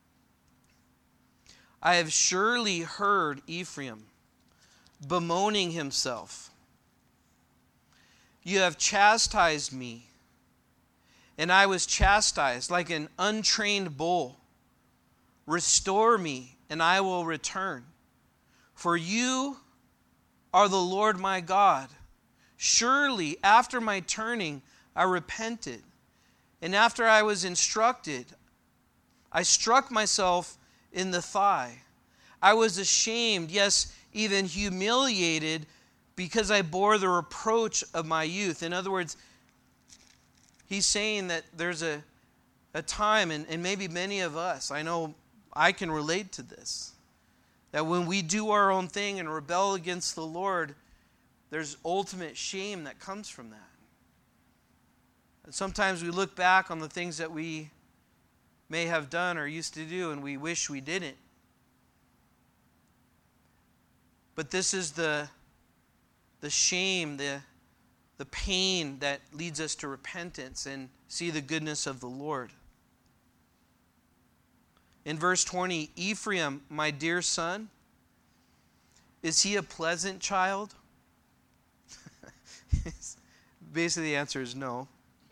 I have surely heard Ephraim bemoaning himself. You have chastised me, and I was chastised like an untrained bull. Restore me, and I will return. For you are the Lord my God. Surely after my turning I repented, and after I was instructed, I struck myself in the thigh. I was ashamed, yes, even humiliated, because I bore the reproach of my youth. In other words, he's saying that there's a time, and maybe many of us, I know I can relate to this, that when we do our own thing and rebel against the Lord, there's ultimate shame that comes from that. And sometimes we look back on the things that we may have done or used to do, and we wish we didn't. But this is the shame, the pain that leads us to repentance and see the goodness of the Lord. In verse 20, Ephraim, my dear son, is he a pleasant child? Basically, the answer is no.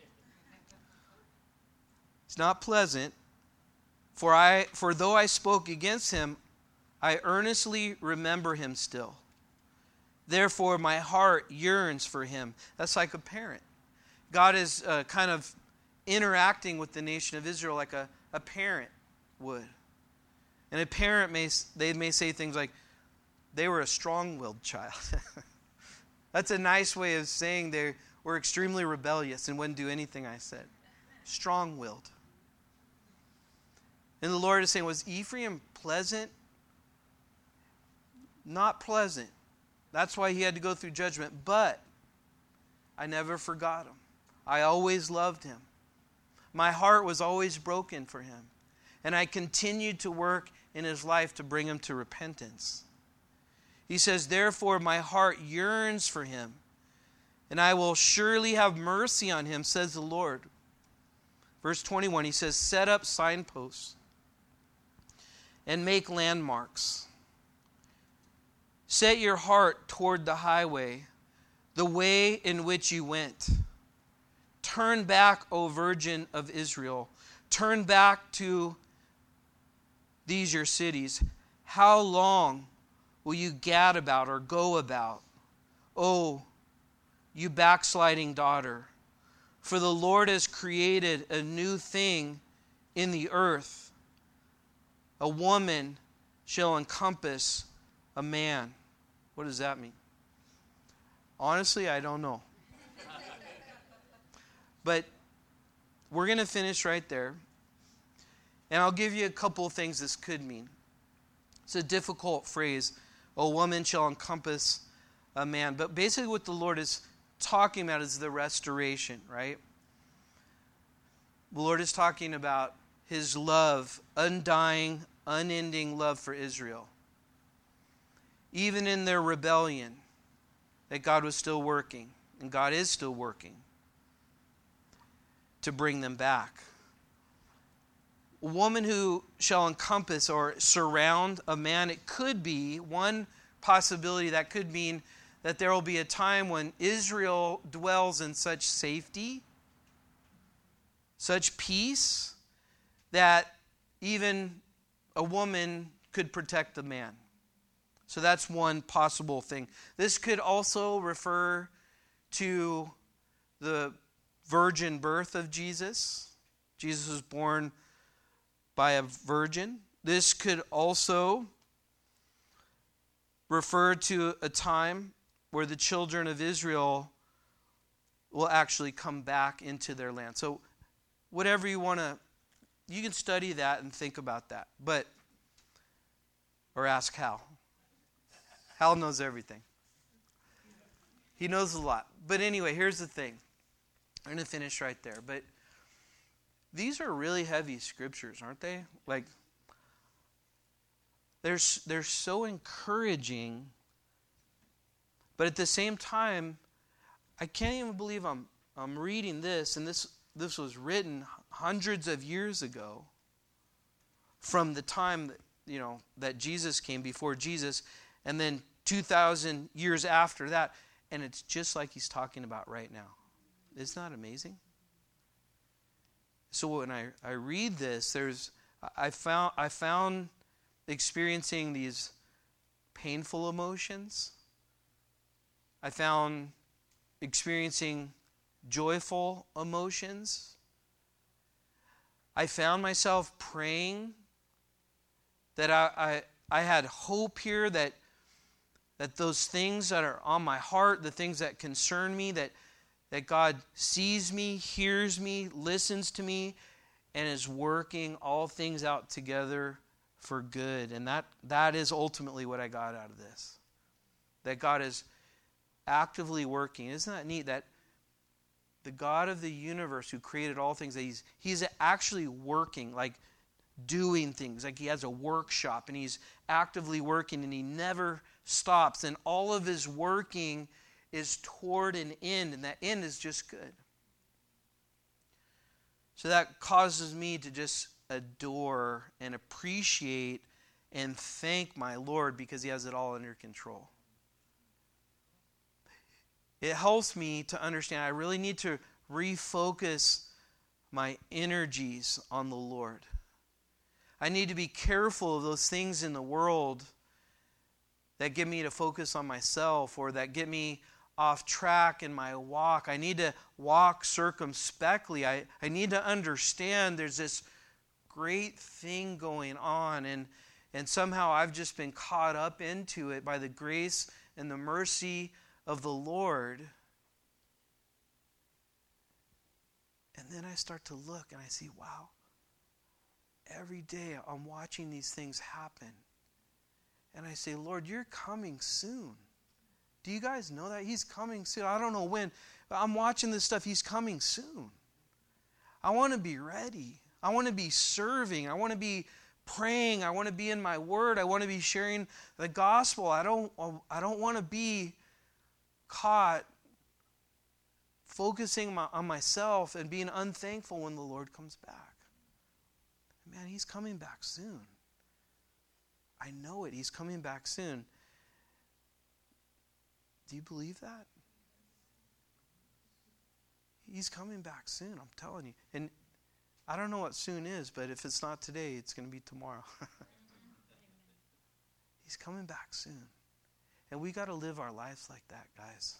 It's not pleasant. For though I spoke against him, I earnestly remember him still. Therefore, my heart yearns for him. That's like a parent. God is kind of interacting with the nation of Israel like a parent would. And a parent may say things like, they were a strong-willed child. That's a nice way of saying they were extremely rebellious and wouldn't do anything I said. Strong-willed. And the Lord is saying, was Ephraim pleasant? Not pleasant. That's why he had to go through judgment. But I never forgot him. I always loved him. My heart was always broken for him. And I continued to work in his life to bring him to repentance. He says, therefore my heart yearns for him, and I will surely have mercy on him, says the Lord. Verse 21, he says, set up signposts and make landmarks. Set your heart toward the highway, the way in which you went. Turn back, O Virgin of Israel. Turn back to these your cities. How long will you gad about or go about? Oh, you backsliding daughter. For the Lord has created a new thing in the earth. A woman shall encompass a man. What does that mean? Honestly, I don't know. But we're going to finish right there. And I'll give you a couple of things this could mean. It's a difficult phrase. A woman shall encompass a man. But basically what the Lord is talking about is the restoration, right? The Lord is talking about his love, undying, unending love for Israel. Even in their rebellion, that God was still working, and God is still working to bring them back. A woman who shall encompass or surround a man, it could be one possibility that could mean that there will be a time when Israel dwells in such safety, such peace, that even a woman could protect a man. So that's one possible thing. This could also refer to the virgin birth of Jesus. Jesus was born by a virgin. This could also refer to a time where the children of Israel will actually come back into their land. So whatever you want to you can study that and think about that. Or ask Hal. Hal knows everything. He knows a lot. But anyway, here's the thing. I'm going to finish right there. But these are really heavy scriptures, aren't they? Like, they're so encouraging. But at the same time, I can't even believe I'm reading this, and this was written hundreds of years ago, from the time that Jesus came, before Jesus, and then 2,000 years after that, and it's just like he's talking about right now. Isn't that amazing? So when I read this, I found experiencing these painful emotions. I found experiencing joyful emotions. I found myself praying that I had hope here, that those things that are on my heart, the things that concern me, that God sees me, hears me, listens to me, and is working all things out together for good. And that is ultimately what I got out of this. That God is actively working. Isn't that neat? That the God of the universe who created all things, that he's actually working, like doing things, like he has a workshop and he's actively working and he never stops, and all of his working is toward an end, and that end is just good. So that causes me to just adore and appreciate and thank my Lord, because he has it all under control. It helps me to understand I really need to refocus my energies on the Lord. I need to be careful of those things in the world that get me to focus on myself, or that get me off track in my walk. I need to walk circumspectly. I need to understand there's this great thing going on, and somehow I've just been caught up into it by the grace and the mercy of the Lord. And then I start to look and I see, wow, every day I'm watching these things happen. And I say, Lord, you're coming soon. Do you guys know that? He's coming soon. I don't know when, but I'm watching this stuff. He's coming soon. I want to be ready. I want to be serving. I want to be praying. I want to be in my word. I want to be sharing the gospel. I don't want to be caught focusing on myself and being unthankful when the Lord comes back. Man, he's coming back soon. I know it. He's coming back soon. Do you believe that? He's coming back soon, I'm telling you. And I don't know what soon is, but if it's not today, it's going to be tomorrow. He's coming back soon. And we got to live our lives like that, guys.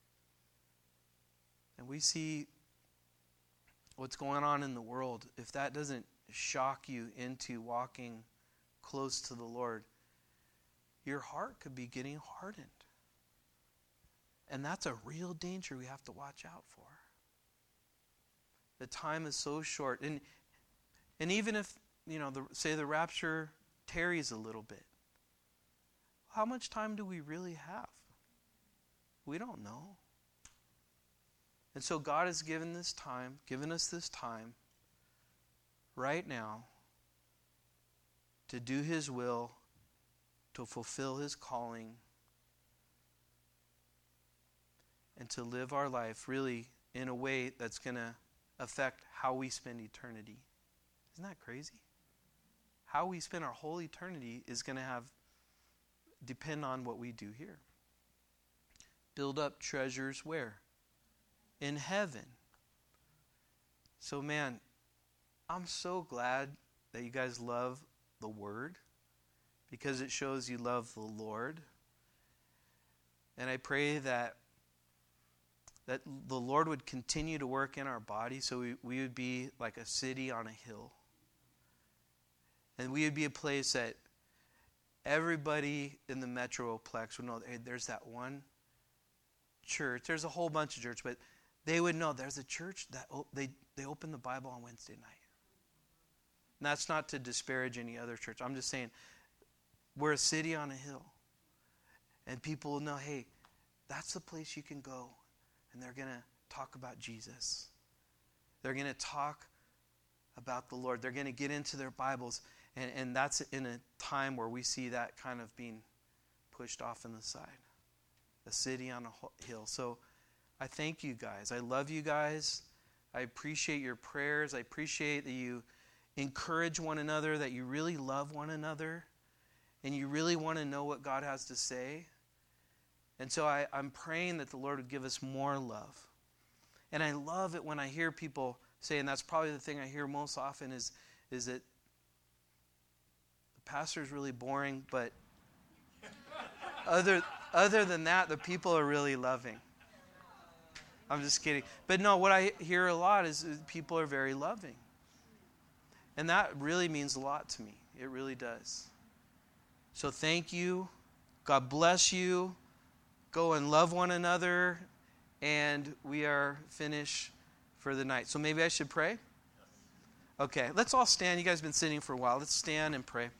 And we see what's going on in the world. If that doesn't shock you into walking close to the Lord, your heart could be getting hardened. And that's a real danger we have to watch out for. The time is so short. And even if, say the rapture tarries a little bit, how much time do we really have? We don't know. And so God has given us this time right now to do his will, to fulfill his calling, and to live our life really in a way that's going to affect how we spend eternity. Isn't that crazy? How we spend our whole eternity is going to depend on what we do here. Build up treasures where? In heaven. So man, I'm so glad that you guys love the Word, because it shows you love the Lord. And I pray that the Lord would continue to work in our body, so we would be like a city on a hill. And we would be a place that everybody in the Metroplex would know, hey, there's that one church. There's a whole bunch of churches, but they would know there's a church that they open the Bible on Wednesday night. And that's not to disparage any other church. I'm just saying, we're a city on a hill. And people will know, hey, that's the place you can go. And they're going to talk about Jesus. They're going to talk about the Lord. They're going to get into their Bibles. And that's in a time where we see that kind of being pushed off on the side. A city on a hill. So I thank you guys. I love you guys. I appreciate your prayers. I appreciate that you encourage one another, that you really love one another, and you really want to know what God has to say. And so I'm praying that the Lord would give us more love. And I love it when I hear people say, and that's probably the thing I hear most often, is that the pastor is really boring, but other than that, the people are really loving. I'm just kidding. But no, what I hear a lot is people are very loving. And that really means a lot to me. It really does. So thank you. God bless you. Go and love one another. And we are finished for the night. So maybe I should pray? Okay, let's all stand. You guys have been sitting for a while. Let's stand and pray.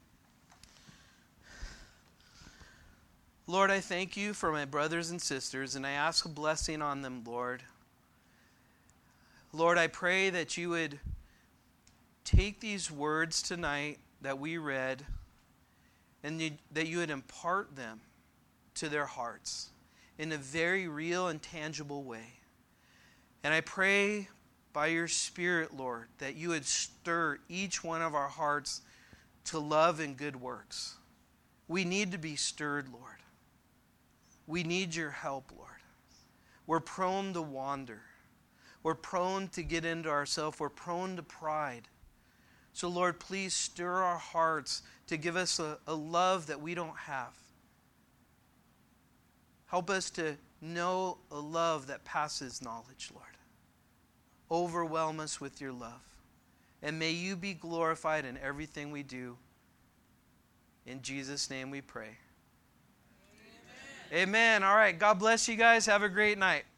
Lord, I thank you for my brothers and sisters, and I ask a blessing on them, Lord. Lord, I pray that you would take these words tonight that we read, and that you would impart them to their hearts in a very real and tangible way. And I pray by your Spirit, Lord, that you would stir each one of our hearts to love and good works. We need to be stirred, Lord. We need your help, Lord. We're prone to wander. We're prone to get into ourselves. We're prone to pride. So, Lord, please stir our hearts to give us a love that we don't have. Help us to know a love that passes knowledge, Lord. Overwhelm us with your love. And may you be glorified in everything we do. In Jesus' name we pray. Amen. All right. God bless you guys. Have a great night.